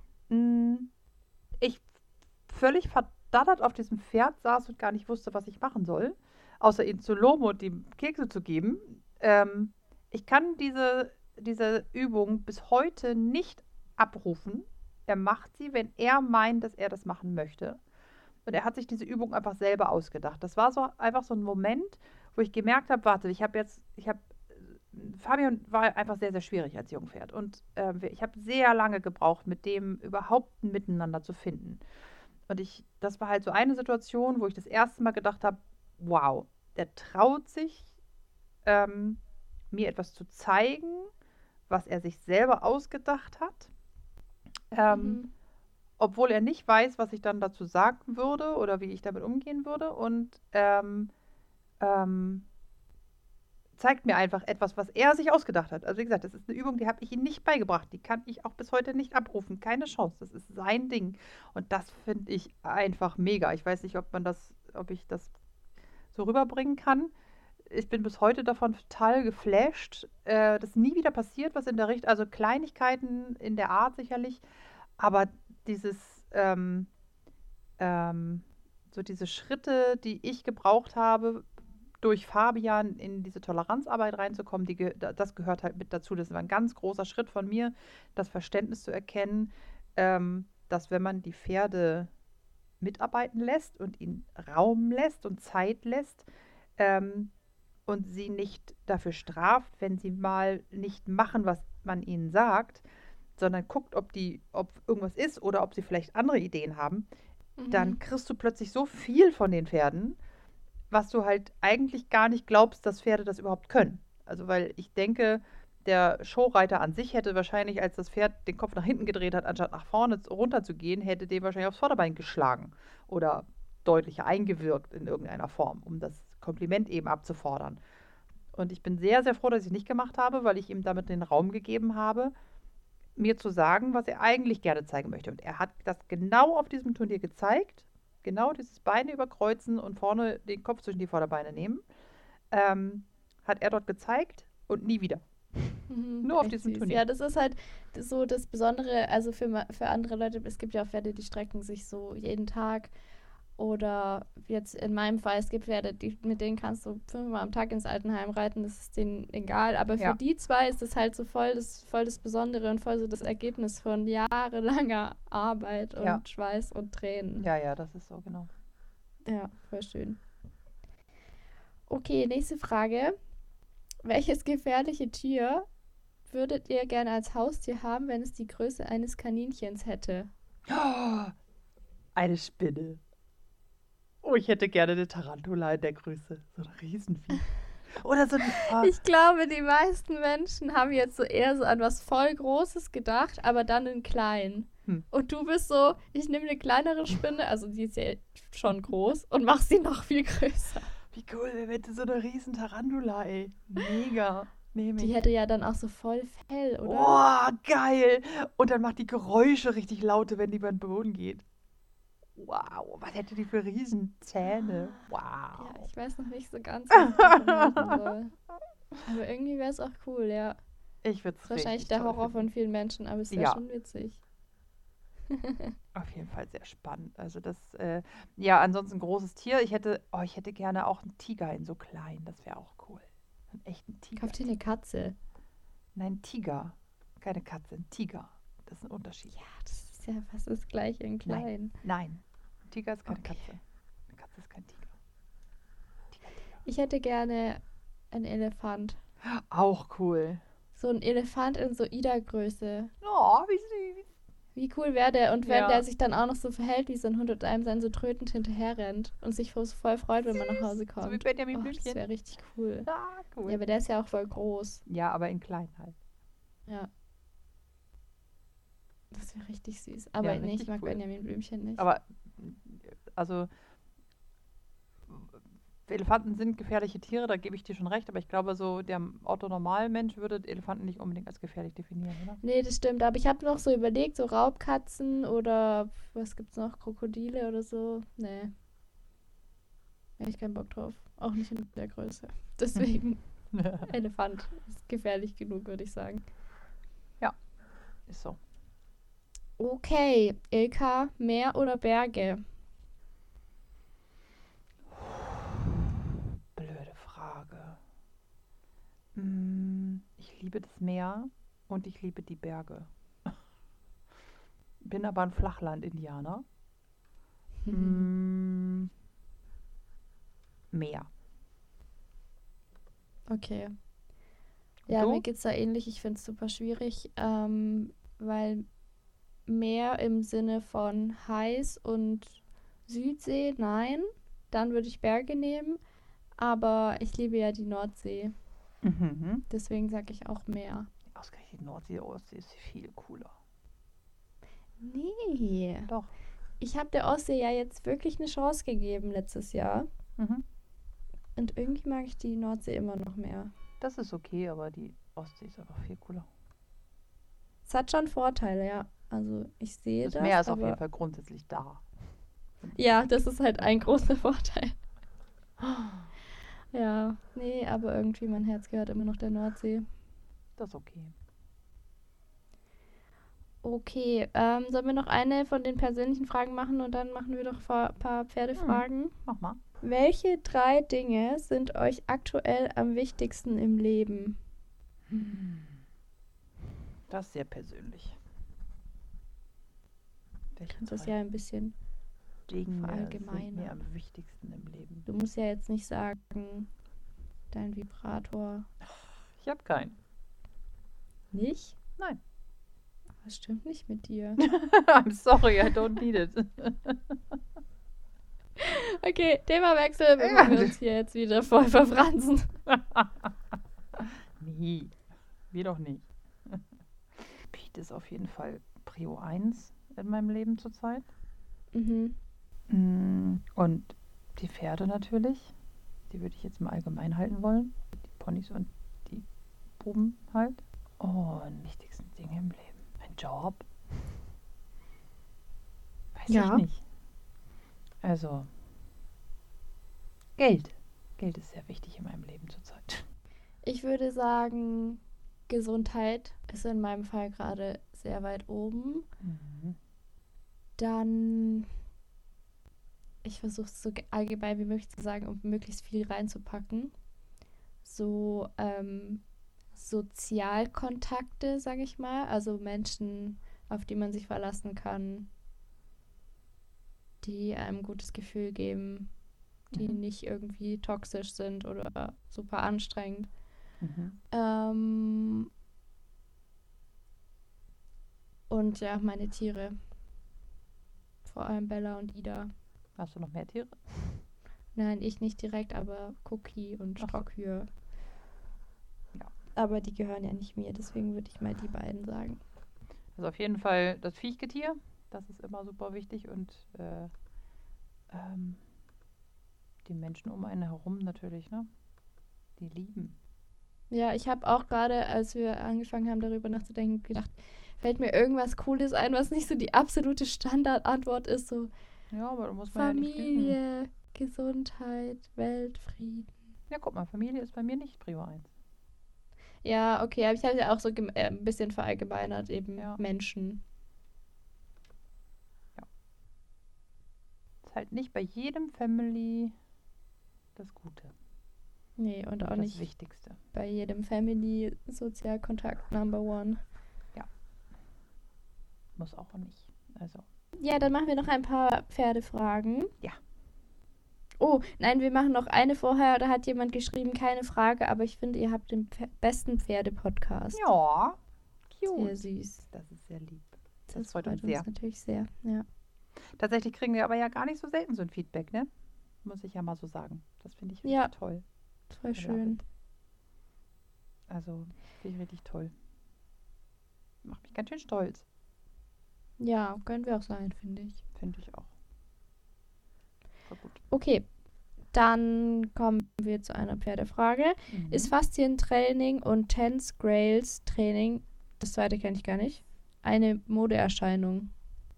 S4: Ich völlig verdattert auf diesem Pferd saß und gar nicht wusste, was ich machen soll, außer ihn zu loben und ihm Kekse zu geben. Ähm, ich kann diese, diese Übung bis heute nicht abrufen. Er macht sie, wenn er meint, dass er das machen möchte. Und er hat sich diese Übung einfach selber ausgedacht. Das war so einfach so ein Moment, wo ich gemerkt habe, warte, ich habe jetzt, ich habe, Fabian war einfach sehr, sehr schwierig als Jungpferd. Und äh, ich habe sehr lange gebraucht, mit dem überhaupt ein Miteinander zu finden. Und ich, das war halt so eine Situation, wo ich das erste Mal gedacht habe, wow, der traut sich, ähm, mir etwas zu zeigen, was er sich selber ausgedacht hat. Ähm,
S2: Mhm.
S4: obwohl er nicht weiß, was ich dann dazu sagen würde oder wie ich damit umgehen würde. Und ähm, ähm, zeigt mir einfach etwas, was er sich ausgedacht hat. Also wie gesagt, das ist eine Übung, die habe ich ihm nicht beigebracht. Die kann ich auch bis heute nicht abrufen. Keine Chance. Das ist sein Ding. Und das finde ich einfach mega. Ich weiß nicht, ob man das, ob ich das so rüberbringen kann. Ich bin bis heute davon total geflasht. Äh, das ist nie wieder passiert, was in der Richtung, also Kleinigkeiten in der Art sicherlich, aber dieses, ähm, ähm, so diese Schritte, die ich gebraucht habe, durch Fabian in diese Toleranzarbeit reinzukommen, die, ge- da- das gehört halt mit dazu. Das war ein ganz großer Schritt von mir, das Verständnis zu erkennen, ähm, dass wenn man die Pferde mitarbeiten lässt und ihnen Raum lässt und Zeit lässt, ähm, und sie nicht dafür straft, wenn sie mal nicht machen, was man ihnen sagt, sondern guckt, ob die, ob irgendwas ist oder ob sie vielleicht andere Ideen haben, dann
S2: Mhm.
S4: kriegst du plötzlich so viel von den Pferden, was du halt eigentlich gar nicht glaubst, dass Pferde das überhaupt können. Also weil ich denke, der Showreiter an sich hätte wahrscheinlich, als das Pferd den Kopf nach hinten gedreht hat, anstatt nach vorne runter zu gehen, hätte dem wahrscheinlich aufs Vorderbein geschlagen oder deutlicher eingewirkt in irgendeiner Form, um das Kompliment eben abzufordern. Und ich bin sehr, sehr froh, dass ich es nicht gemacht habe, weil ich ihm damit den Raum gegeben habe, mir zu sagen, was er eigentlich gerne zeigen möchte. Und er hat das genau auf diesem Turnier gezeigt. Genau dieses Beine überkreuzen und vorne den Kopf zwischen die Vorderbeine nehmen. Ähm, hat er dort gezeigt und nie wieder.
S2: Mhm,
S4: Nur auf
S2: echt
S4: diesem
S2: süß.
S4: Turnier.
S2: Ja, das ist halt das- so das Besondere, also für, ma- für andere Leute, es gibt ja auch Pferde, die strecken sich so jeden Tag. Oder jetzt in meinem Fall, es gibt Pferde, die, mit denen kannst du fünfmal am Tag ins Altenheim reiten, das ist denen egal. Aber für
S4: Ja.
S2: die zwei ist das halt so voll das, voll das Besondere und voll so das Ergebnis von jahrelanger Arbeit und
S4: Ja.
S2: Schweiß und Tränen.
S4: Ja, ja, das ist so, genau.
S2: Ja, voll schön. Okay, nächste Frage. Welches gefährliche Tier würdet ihr gerne als Haustier haben, wenn es die Größe eines Kaninchens hätte?
S4: Eine Spinne. Oh, ich hätte gerne eine Tarantula in der Größe. So ein Riesenvieh. Oder so ein... ah,
S2: Ich glaube, die meisten Menschen haben jetzt so eher so an was voll Großes gedacht, aber dann in klein.
S4: Hm.
S2: Und du bist so, ich nehme eine kleinere Spinne, also die ist ja schon groß, und mach sie noch viel größer.
S4: wie cool, wer hätte so eine riesen Tarantula, ey. Mega. Nehme
S2: Die
S4: ich.
S2: hätte ja dann auch so voll Fell, oder?
S4: Oh, geil. Und dann macht die Geräusche richtig laute, wenn die über den Boden geht. Wow, was hätte die für Riesenzähne? Wow.
S2: Ja, ich weiß noch nicht so ganz, was ich davon halten soll. Aber irgendwie wäre es auch cool, ja.
S4: Ich würde es
S2: Das ist wahrscheinlich der Horror von vielen Menschen, aber es wäre
S4: Ja.
S2: schon witzig.
S4: Auf jeden Fall sehr spannend. Also das, äh, ja, ansonsten großes Tier. Ich hätte, oh, ich hätte gerne auch einen Tiger in so klein. Das wäre auch cool. Einen echten Tiger.
S2: Kauf dir eine Katze.
S4: Nein, Tiger. Keine Katze, ein Tiger. Das ist ein Unterschied.
S2: Ja, das ist ja fast das gleiche in klein.
S4: Nein, ein Tiger ist keine
S2: Okay.
S4: Katze. Eine Katze ist kein Tiger. Tiger, Tiger.
S2: Ich hätte gerne einen Elefant.
S4: Auch cool.
S2: So ein Elefant in so Ida-Größe.
S4: Oh, wie süß.
S2: Wie cool wäre der? Und wenn
S4: Ja.
S2: der sich dann auch noch so verhält wie so ein Hund und einem dann so trötend hinterher rennt und sich voll, voll freut, wenn man nach Hause kommt.
S4: So wie Benjamin
S2: Oh, das
S4: Blümchen.
S2: wäre richtig cool.
S4: Ah, cool.
S2: Ja, aber der ist ja auch voll groß.
S4: Ja, aber in klein halt.
S2: Ja. Das wäre richtig süß. Aber
S4: Ja,
S2: nee, ich
S4: richtig
S2: mag
S4: cool.
S2: Benjamin Blümchen nicht.
S4: Aber, also, Elefanten sind gefährliche Tiere, da gebe ich dir schon recht, aber ich glaube, so der Otto-Normalmensch würde Elefanten nicht unbedingt als gefährlich definieren, oder?
S2: Nee, das stimmt. Aber ich habe noch so überlegt, so Raubkatzen oder was gibt's noch? Krokodile oder so. Nee. Hätte ich keinen Bock drauf. Auch nicht in der Größe. Deswegen Elefant ist gefährlich genug, würde ich sagen.
S4: Ist so.
S2: Okay, Ilka, Meer oder Berge?
S4: Blöde Frage. Mm, Ich liebe das Meer und ich liebe die Berge. Bin aber ein Flachland-Indianer. Mm, Meer.
S2: Okay. Ja,
S4: du?
S2: mir geht's da ähnlich. Ich finde es super schwierig, ähm, weil Meer im Sinne von heiß und Südsee, nein. Dann würde ich Berge nehmen. Aber ich liebe ja die Nordsee.
S4: Mhm.
S2: Deswegen sage ich auch Meer.
S4: Ausgerechnet Nordsee, Ostsee ist viel cooler.
S2: Nee.
S4: Doch.
S2: Ich habe der Ostsee ja jetzt wirklich eine Chance gegeben letztes Jahr.
S4: Mhm.
S2: Und irgendwie mag ich die Nordsee immer noch mehr.
S4: Das ist okay, aber die Ostsee ist einfach viel cooler.
S2: Es hat schon Vorteile, ja. Also ich sehe
S4: Das
S2: das.
S4: Meer ist auf
S2: aber
S4: jeden Fall grundsätzlich da.
S2: Ja, das ist halt ein großer Vorteil. Ja, nee, aber irgendwie mein Herz gehört immer noch der Nordsee.
S4: Das ist okay.
S2: Okay, ähm, sollen wir noch eine von den persönlichen Fragen machen und dann machen wir doch ein paar Pferdefragen?
S4: Mach mal.
S2: Welche drei Dinge sind euch aktuell am wichtigsten im Leben?
S4: Das ist sehr persönlich. Welche
S2: Kannst das
S4: drei
S2: ja ein bisschen.
S4: Dinge sind
S2: verallgemeinern.
S4: mir am wichtigsten im Leben?
S2: Du musst ja jetzt nicht sagen, dein Vibrator.
S4: Ich habe keinen.
S2: Nicht?
S4: Nein.
S2: Was stimmt nicht mit dir?
S4: I'm sorry, I don't need it.
S2: Okay, Themawechsel, bevor wir uns hier jetzt wieder voll verfransen.
S4: Nee, wir doch nicht. Pete ist auf jeden Fall Prio eins in meinem Leben zurzeit.
S2: Mhm.
S4: Mm, Und die Pferde natürlich. Die würde ich jetzt mal allgemein halten wollen. Die Ponys und die Buben halt. Und wichtigsten Dinge im Leben. Ein Job. Weiß
S2: Ja.
S4: ich nicht. Also, Geld. Geld ist sehr wichtig in meinem Leben zurzeit.
S2: Ich würde sagen, Gesundheit ist in meinem Fall gerade sehr weit oben.
S4: Mhm.
S2: Dann, ich versuche es so ge- allgemein wie möglich zu sagen, um möglichst viel reinzupacken. So ähm, Sozialkontakte, sage ich mal. Also Menschen, auf die man sich verlassen kann, die einem ein gutes Gefühl geben, die
S4: Mhm.
S2: nicht irgendwie toxisch sind oder super anstrengend.
S4: Mhm.
S2: Ähm, und ja, meine Tiere. Vor allem Bella und Ida.
S4: Hast du noch mehr Tiere?
S2: Nein, ich nicht direkt, aber Cookie und
S4: Ach so.
S2: Stockhühe.
S4: Ja.
S2: Aber die gehören ja nicht mir, deswegen würde ich mal die beiden sagen.
S4: Also auf jeden Fall das Viechgetier, das ist immer super wichtig und äh, ähm, die Menschen um einen herum natürlich, ne? Die lieben.
S2: Ja, ich habe auch gerade, als wir angefangen haben, darüber nachzudenken, gedacht, fällt mir irgendwas Cooles ein, was nicht so die absolute Standardantwort ist, so
S4: Ja, aber da muss man ja nicht lügen.
S2: Familie, Gesundheit, Weltfrieden.
S4: Ja, guck mal, Familie ist bei mir nicht Prio eins.
S2: Ja, okay, aber ich habe ja auch so gem- äh, ein bisschen verallgemeinert, eben
S4: Ja.
S2: Menschen.
S4: Ist halt nicht bei jedem Family das Gute.
S2: Nee, und
S4: Und
S2: auch
S4: das
S2: nicht
S4: Wichtigste.
S2: bei jedem Family Sozialkontakt Number One.
S4: Muss auch nicht. Also,
S2: Ja, dann machen wir noch ein paar Pferdefragen.
S4: Ja.
S2: Oh, nein, wir machen noch eine vorher. Da hat jemand geschrieben, keine Frage, aber ich finde, ihr habt den Pfe- besten Pferde-Podcast.
S4: ja,
S2: Sehr
S4: cute.
S2: süß.
S4: Das ist sehr lieb. Das,
S2: Das,
S4: freut
S2: freut
S4: uns
S2: uns
S4: sehr.
S2: natürlich sehr. Ja.
S4: Tatsächlich kriegen wir aber ja gar nicht so selten so ein Feedback, ne? Muss ich ja mal so sagen. Das finde ich richtig
S2: Ja.
S4: toll.
S2: Voll
S4: I love
S2: schön.
S4: it. Also, finde ich richtig toll. Macht mich ganz schön stolz.
S2: Ja, können wir auch sein, finde ich.
S4: Finde ich auch. Voll gut.
S2: Okay, dann kommen wir zu einer Pferdefrage.
S4: Mhm.
S2: Ist Faszientraining und Tense Grails Training, das zweite kenne ich gar nicht, eine Modeerscheinung?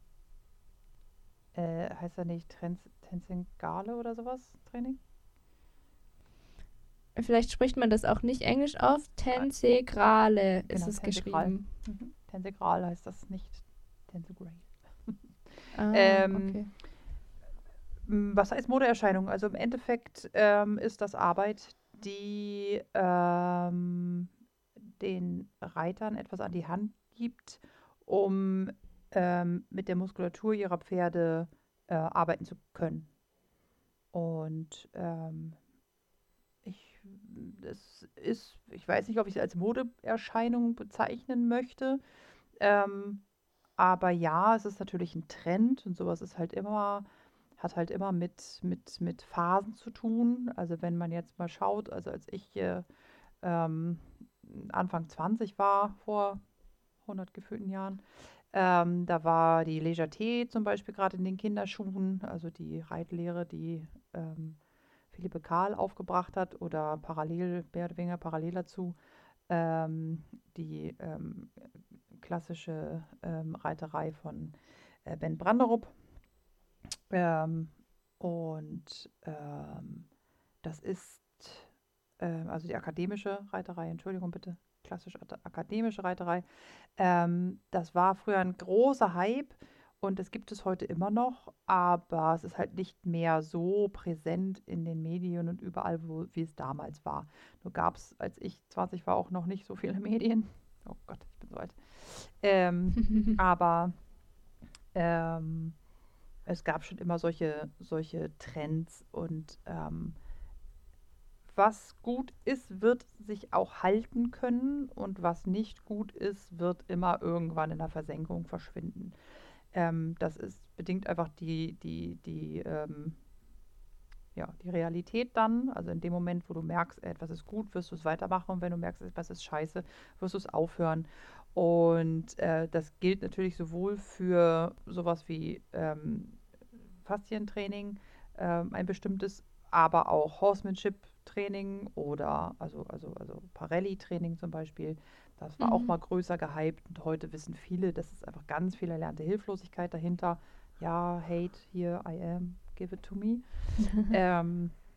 S4: Äh, heißt er nicht Trans Tensengale oder sowas? Training?
S2: Vielleicht spricht man das auch nicht englisch auf. Tensegrale ist
S4: Genau,
S2: es
S4: Tensegral.
S2: geschrieben.
S4: Mhm. Tensegral heißt das nicht. Tensegral.
S2: Ah,
S4: Ähm,
S2: okay.
S4: M, Was heißt Modeerscheinung? Also im Endeffekt ähm, ist das Arbeit, die ähm, den Reitern etwas an die Hand gibt, um ähm, mit der Muskulatur ihrer Pferde äh, arbeiten zu können. Und ähm, ich, das ist, ich weiß nicht, ob ich es als Modeerscheinung bezeichnen möchte, ähm, aber ja, es ist natürlich ein Trend und sowas ist halt immer, hat halt immer mit, mit, mit Phasen zu tun. Also wenn man jetzt mal schaut, also als ich äh, ähm, Anfang zwanzig war, vor hundert gefühlten Jahren, ähm, da war die Légèreté zum Beispiel gerade in den Kinderschuhen, also die Reitlehre, die ähm, Philippe Karl aufgebracht hat oder parallel, mehr oder weniger parallel dazu, ähm, die ähm, klassische ähm, Reiterei von äh, Ben Branderup. Ähm, und ähm, das ist, ähm, also die akademische Reiterei, Entschuldigung bitte, klassisch ata- akademische Reiterei. Ähm, das war früher ein großer Hype und das gibt es heute immer noch, aber es ist halt nicht mehr so präsent in den Medien und überall, wo, wie es damals war. Nur gab es, als ich zwanzig war, auch noch nicht so viele Medien. Oh Gott, ich bin so alt. Ähm, aber ähm, es gab schon immer solche, solche Trends und ähm, was gut ist, wird sich auch halten können und was nicht gut ist, wird immer irgendwann in der Versenkung verschwinden. Ähm, das ist bedingt einfach die, die, die, ähm, ja, die Realität dann. Also in dem Moment, wo du merkst, etwas ist gut, wirst du es weitermachen und wenn du merkst, etwas ist scheiße, wirst du es aufhören. Und äh, das gilt natürlich sowohl für sowas wie ähm, Faszientraining, ähm, ein bestimmtes, aber auch Horsemanship-Training oder also, also, also Parelli-Training zum Beispiel. Das war auch
S2: Mhm.
S4: mal größer gehypt und heute wissen viele, das ist einfach ganz viel erlernte Hilflosigkeit dahinter. Ja, hate, here I am, give it to me. ähm,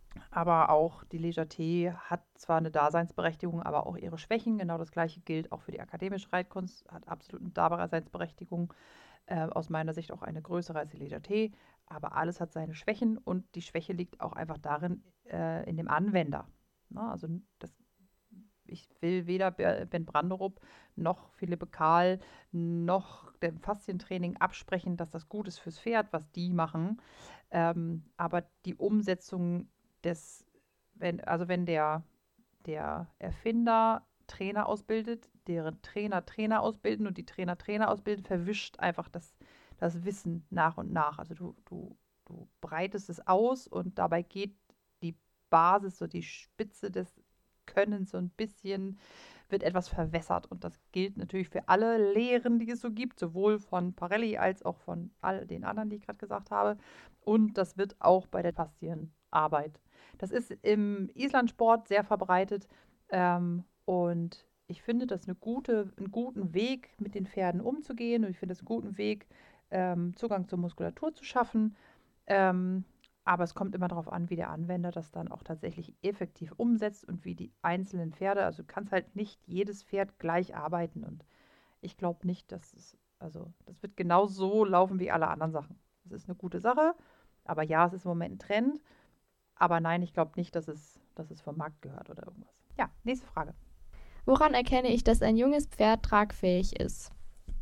S4: Aber auch die Leger-T hat zwar eine Daseinsberechtigung, aber auch ihre Schwächen. Genau das Gleiche gilt auch für die akademische Reitkunst, hat absolut eine Daseinsberechtigung. Äh, aus meiner Sicht auch eine größere als die Leger-T. Aber alles hat seine Schwächen und die Schwäche liegt auch einfach darin, äh, in dem Anwender. Na, also das, ich will weder Ben Branderup noch Philippe Kahl noch dem Faszientraining absprechen, dass das gut ist fürs Pferd, was die machen. Ähm, aber die Umsetzung des, wenn, also wenn der, der Erfinder Trainer ausbildet, deren Trainer Trainer ausbilden und die Trainer Trainer ausbilden, verwischt einfach das, das Wissen nach und nach. Also du, du, du breitest es aus und dabei geht die Basis, so die Spitze des Könnens so ein bisschen, wird etwas verwässert. Und das gilt natürlich für alle Lehren, die es so gibt, sowohl von Parelli als auch von all den anderen, die ich gerade gesagt habe. Und das wird auch bei der Faszienarbeit. Das ist im Islandsport sehr verbreitet. Ähm, und ich finde das eine gute, einen guten Weg, mit den Pferden umzugehen. Und ich finde es einen guten Weg, ähm, Zugang zur Muskulatur zu schaffen. Ähm, aber es kommt immer darauf an, wie der Anwender das dann auch tatsächlich effektiv umsetzt und wie die einzelnen Pferde. Also du kannst halt nicht jedes Pferd gleich arbeiten. Und ich glaube nicht, dass es, also das wird genau so laufen wie alle anderen Sachen. Das ist eine gute Sache. Aber ja, es ist im Moment ein Trend. Aber nein, ich glaube nicht, dass es, dass es vom Markt gehört oder irgendwas. Ja, nächste Frage.
S2: Woran erkenne ich, dass ein junges Pferd tragfähig ist?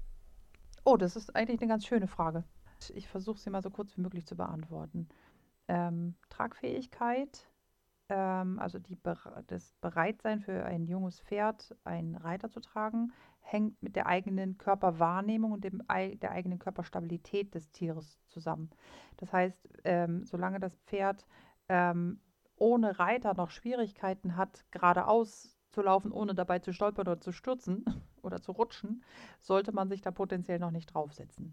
S4: Oh, das ist eigentlich eine ganz schöne Frage. Ich versuche sie mal so kurz wie möglich zu beantworten. Ähm, Tragfähigkeit, ähm, also die, das Bereitsein für ein junges Pferd, einen Reiter zu tragen, hängt mit der eigenen Körperwahrnehmung und dem, der eigenen Körperstabilität des Tieres zusammen. Das heißt, ähm, solange das Pferd ähm, ohne Reiter noch Schwierigkeiten hat, geradeaus zu laufen, ohne dabei zu stolpern oder zu stürzen oder zu rutschen, sollte man sich da potenziell noch nicht draufsetzen.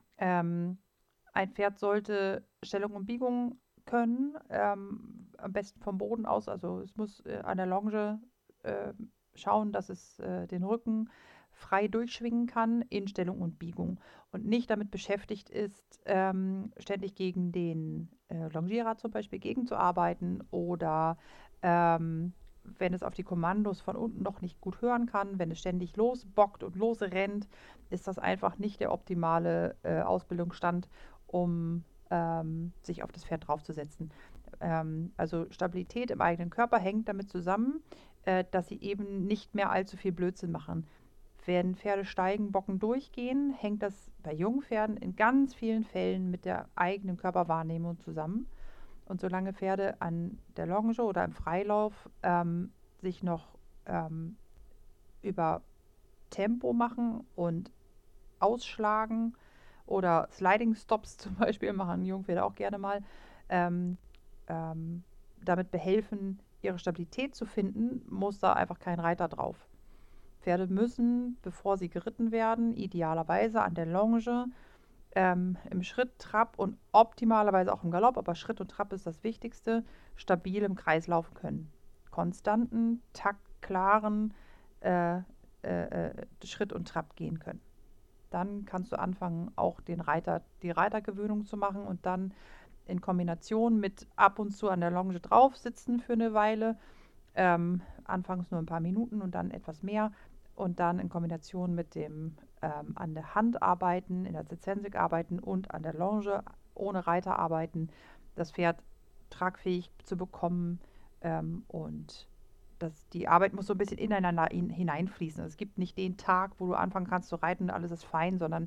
S4: Ähm, ein Pferd sollte Stellung und Biegung können, ähm, am besten vom Boden aus. Also es muss äh, an der Longe äh, schauen, dass es äh, den Rücken frei durchschwingen kann in Stellung und Biegung und nicht damit beschäftigt ist, ähm, ständig gegen den äh, Longierer zum Beispiel gegenzuarbeiten oder ähm, wenn es auf die Kommandos von unten noch nicht gut hören kann, wenn es ständig losbockt und losrennt, ist das einfach nicht der optimale äh, Ausbildungsstand, um ähm, sich auf das Pferd draufzusetzen. Ähm, also Stabilität im eigenen Körper hängt damit zusammen, äh, dass sie eben nicht mehr allzu viel Blödsinn machen. Wenn Pferde steigen, bocken, durchgehen, hängt das bei jungen Pferden in ganz vielen Fällen mit der eigenen Körperwahrnehmung zusammen. Und solange Pferde an der Longe oder im Freilauf ähm, sich noch ähm, über Tempo machen und ausschlagen oder Sliding Stops zum Beispiel, machen Jungpferde auch gerne mal, ähm, ähm, damit behelfen, ihre Stabilität zu finden, muss da einfach kein Reiter drauf. Pferde müssen, bevor sie geritten werden, idealerweise an der Longe, ähm, im Schritt, Trab und optimalerweise auch im Galopp, aber Schritt und Trab ist das Wichtigste, stabil im Kreis laufen können. Konstanten, taktklaren äh, äh, äh, Schritt und Trab gehen können. Dann kannst du anfangen, auch den Reiter, die Reitergewöhnung zu machen und dann in Kombination mit ab und zu an der Longe drauf sitzen für eine Weile. Ähm, anfangs nur ein paar Minuten und dann etwas mehr. Und dann in Kombination mit dem ähm, an der Hand arbeiten, in der Zizensik arbeiten und an der Longe ohne Reiter arbeiten, das Pferd tragfähig zu bekommen. Ähm, und das, die Arbeit muss so ein bisschen ineinander in, hineinfließen. Es gibt nicht den Tag, wo du anfangen kannst zu reiten und alles ist fein, sondern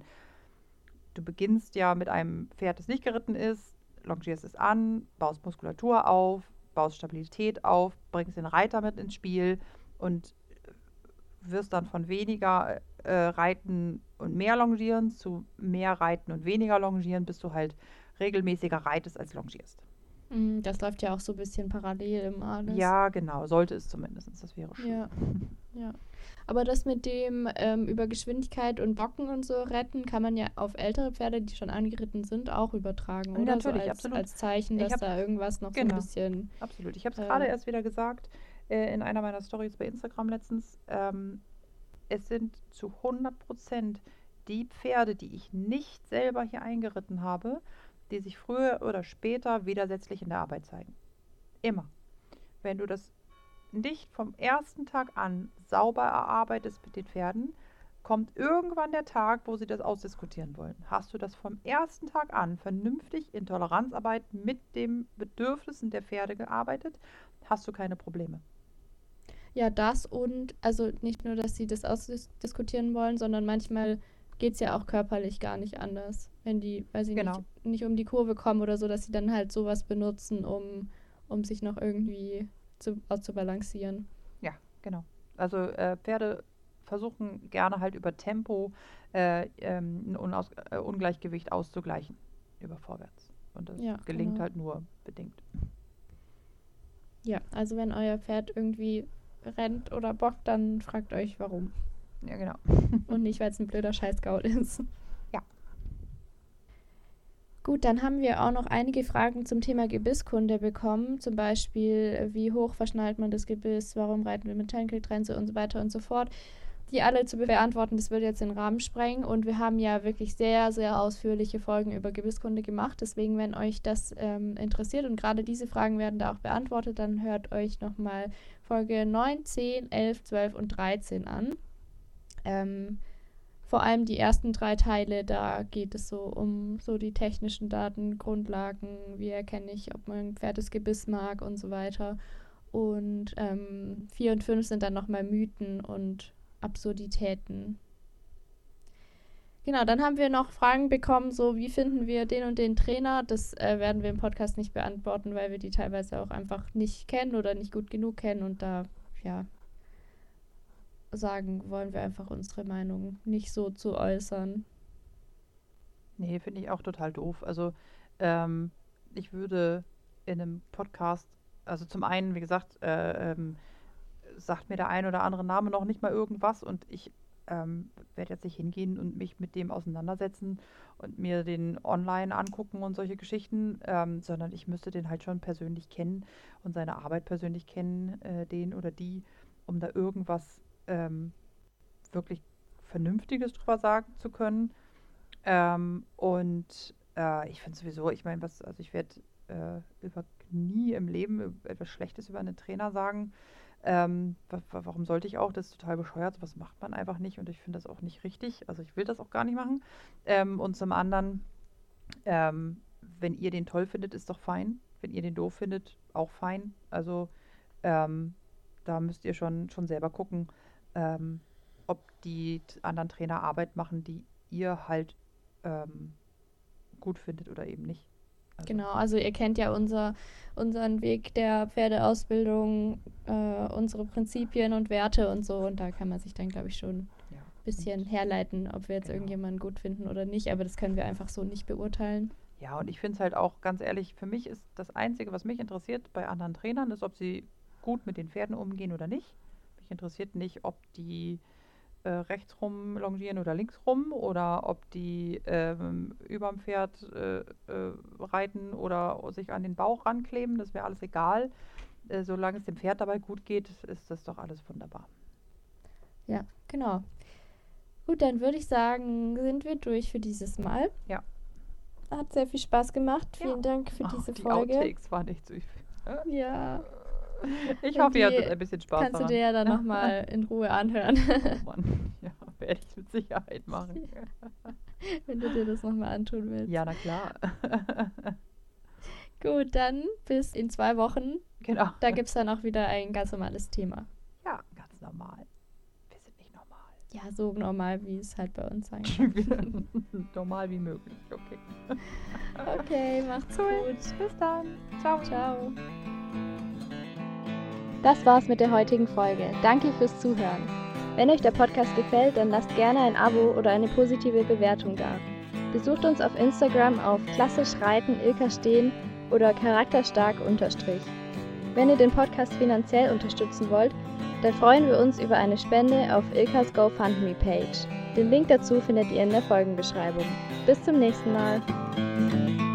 S4: du beginnst ja mit einem Pferd, das nicht geritten ist, longierst es an, baust Muskulatur auf, baust Stabilität auf, bringst den Reiter mit ins Spiel und wirst dann von weniger äh, Reiten und mehr Longieren zu mehr Reiten und weniger Longieren, bis du halt regelmäßiger reitest als longierst.
S2: Das läuft ja auch so ein bisschen parallel immer alles.
S4: Ja, genau, sollte es zumindest. Das wäre schön.
S2: Ja, ja. Aber das mit dem ähm, über Geschwindigkeit und Bocken und so retten, kann man ja auf ältere Pferde, die schon angeritten sind, auch übertragen, oder?
S4: Natürlich,
S2: so als,
S4: absolut.
S2: als Zeichen, dass
S4: hab,
S2: da irgendwas noch
S4: genau,
S2: so ein bisschen...
S4: Absolut. Ich habe es
S2: äh,
S4: gerade erst wieder gesagt, äh, in einer meiner Stories bei Instagram letztens. Ähm, es sind zu hundert Prozent die Pferde, die ich nicht selber hier eingeritten habe, die sich früher oder später widersetzlich in der Arbeit zeigen. Immer. Wenn du das nicht vom ersten Tag an sauber erarbeitest mit den Pferden, kommt irgendwann der Tag, wo sie das ausdiskutieren wollen. Hast du das vom ersten Tag an vernünftig in Toleranzarbeit mit den Bedürfnissen der Pferde gearbeitet, hast du keine Probleme.
S2: Ja, das und, also nicht nur, dass sie das ausdiskutieren wollen, sondern manchmal geht es ja auch körperlich gar nicht anders, wenn die, weil sie
S4: Genau.
S2: nicht, nicht um die Kurve kommen oder so, dass sie dann halt sowas benutzen, um, um sich noch irgendwie zu, auszubalancieren.
S4: Ja, genau. Also äh, Pferde versuchen gerne halt über Tempo äh, ähm, ein Unaus äh, Ungleichgewicht auszugleichen, über vorwärts. Und das
S2: Ja,
S4: gelingt
S2: genau.
S4: halt nur bedingt.
S2: Ja, also wenn euer Pferd irgendwie rennt oder bockt, dann fragt euch, warum.
S4: Ja, genau.
S2: Und nicht, weil es ein blöder Scheißgaul ist.
S4: Ja.
S2: Gut, dann haben wir auch noch einige Fragen zum Thema Gebisskunde bekommen. Zum Beispiel, wie hoch verschnallt man das Gebiss, warum reiten wir mit Schenkeltrense und so weiter und so fort. Die alle zu beantworten, das würde jetzt den Rahmen sprengen. Und wir haben ja wirklich sehr, sehr ausführliche Folgen über Gebisskunde gemacht. Deswegen, wenn euch das ähm, interessiert und gerade diese Fragen werden da auch beantwortet, dann hört euch nochmal Folge neun, zehn, elf, zwölf und dreizehn an. Ähm, vor allem die ersten drei Teile, da geht es so um so die technischen Daten, Grundlagen, wie erkenne ich, ob mein Pferd das Gebiss mag und so weiter. Und ähm, vier und fünf sind dann nochmal Mythen und Absurditäten. Genau, dann haben wir noch Fragen bekommen, so wie finden wir den und den Trainer. Das äh, werden wir im Podcast nicht beantworten, weil wir die teilweise auch einfach nicht kennen oder nicht gut genug kennen und da, ja, sagen wollen wir einfach unsere Meinung nicht so zu äußern.
S4: Nee, finde ich auch total doof. Also ähm, ich würde in einem Podcast, also zum einen, wie gesagt, äh, ähm, sagt mir der ein oder andere Name noch nicht mal irgendwas und ich ähm, werde jetzt nicht hingehen und mich mit dem auseinandersetzen und mir den online angucken und solche Geschichten, ähm, sondern ich müsste den halt schon persönlich kennen und seine Arbeit persönlich kennen, äh, den oder die, um da irgendwas ähm, wirklich Vernünftiges drüber sagen zu können. Ähm, und äh, ich finde sowieso, ich meine, was, also ich werde äh, über nie im Leben etwas Schlechtes über einen Trainer sagen. Ähm, wa wa warum sollte ich auch? Das ist total bescheuert. Sowas macht man einfach nicht und ich finde das auch nicht richtig. Also ich will das auch gar nicht machen. Ähm, und zum anderen, ähm, wenn ihr den toll findet, ist doch fein. Wenn ihr den doof findet, auch fein. Also ähm, da müsst ihr schon, schon selber gucken, ähm, ob die t- anderen Trainer Arbeit machen, die ihr halt ähm, gut findet oder eben nicht. Also,
S2: Genau, also ihr kennt ja unser, unseren Weg der Pferdeausbildung, äh, unsere Prinzipien und Werte und so. Und da kann man sich dann, glaube ich, schon
S4: ja.
S2: ein bisschen herleiten, ob wir jetzt
S4: Genau.
S2: irgendjemanden gut finden oder nicht. Aber das können wir einfach so nicht beurteilen.
S4: Ja, und ich finde es halt auch ganz ehrlich, für mich ist das Einzige, was mich interessiert bei anderen Trainern, ist, ob sie gut mit den Pferden umgehen oder nicht. Mich interessiert nicht, ob die äh, rechts rum longieren oder links rum oder ob die ähm, überm Pferd äh, äh, reiten oder sich an den Bauch rankleben. Das wäre alles egal. Äh, solange es dem Pferd dabei gut geht, ist das doch alles wunderbar.
S2: Ja, genau. Gut, dann würde ich sagen, sind wir durch für dieses Mal.
S4: Ja.
S2: Hat sehr viel Spaß gemacht.
S4: Ja.
S2: Vielen Dank für
S4: Ach,
S2: diese
S4: die
S2: Folge.
S4: Outtakes waren echt süß.
S2: Ja,
S4: Ich
S2: Und
S4: hoffe, ihr hattet
S2: die
S4: ein bisschen Spaß
S2: kannst du
S4: daran.
S2: dir ja dann nochmal in Ruhe anhören,
S4: Oh Mann, ja, werde ich mit Sicherheit machen.
S2: wenn du dir das nochmal antun willst.
S4: Ja, na klar.
S2: Gut, dann bis in zwei Wochen.
S4: Genau.
S2: Da gibt es dann auch wieder ein ganz normales Thema.
S4: Ja, ganz normal. Wir sind nicht normal.
S2: Ja, so normal, wie es halt bei uns sein
S4: Normal wie möglich, okay.
S2: Okay, macht's
S4: Cool.
S2: gut.
S4: Bis dann. Ciao.
S2: Ciao. Das war's mit der heutigen Folge. Danke fürs Zuhören. Wenn euch der Podcast gefällt, dann lasst gerne ein Abo oder eine positive Bewertung da. Besucht uns auf Instagram auf klassisch reiten Ilka stehen oder charakterstark unterstrich. Wenn ihr den Podcast finanziell unterstützen wollt, dann freuen wir uns über eine Spende auf Ilkas GoFundMe-Page. Den Link dazu findet ihr in der Folgenbeschreibung. Bis zum nächsten Mal.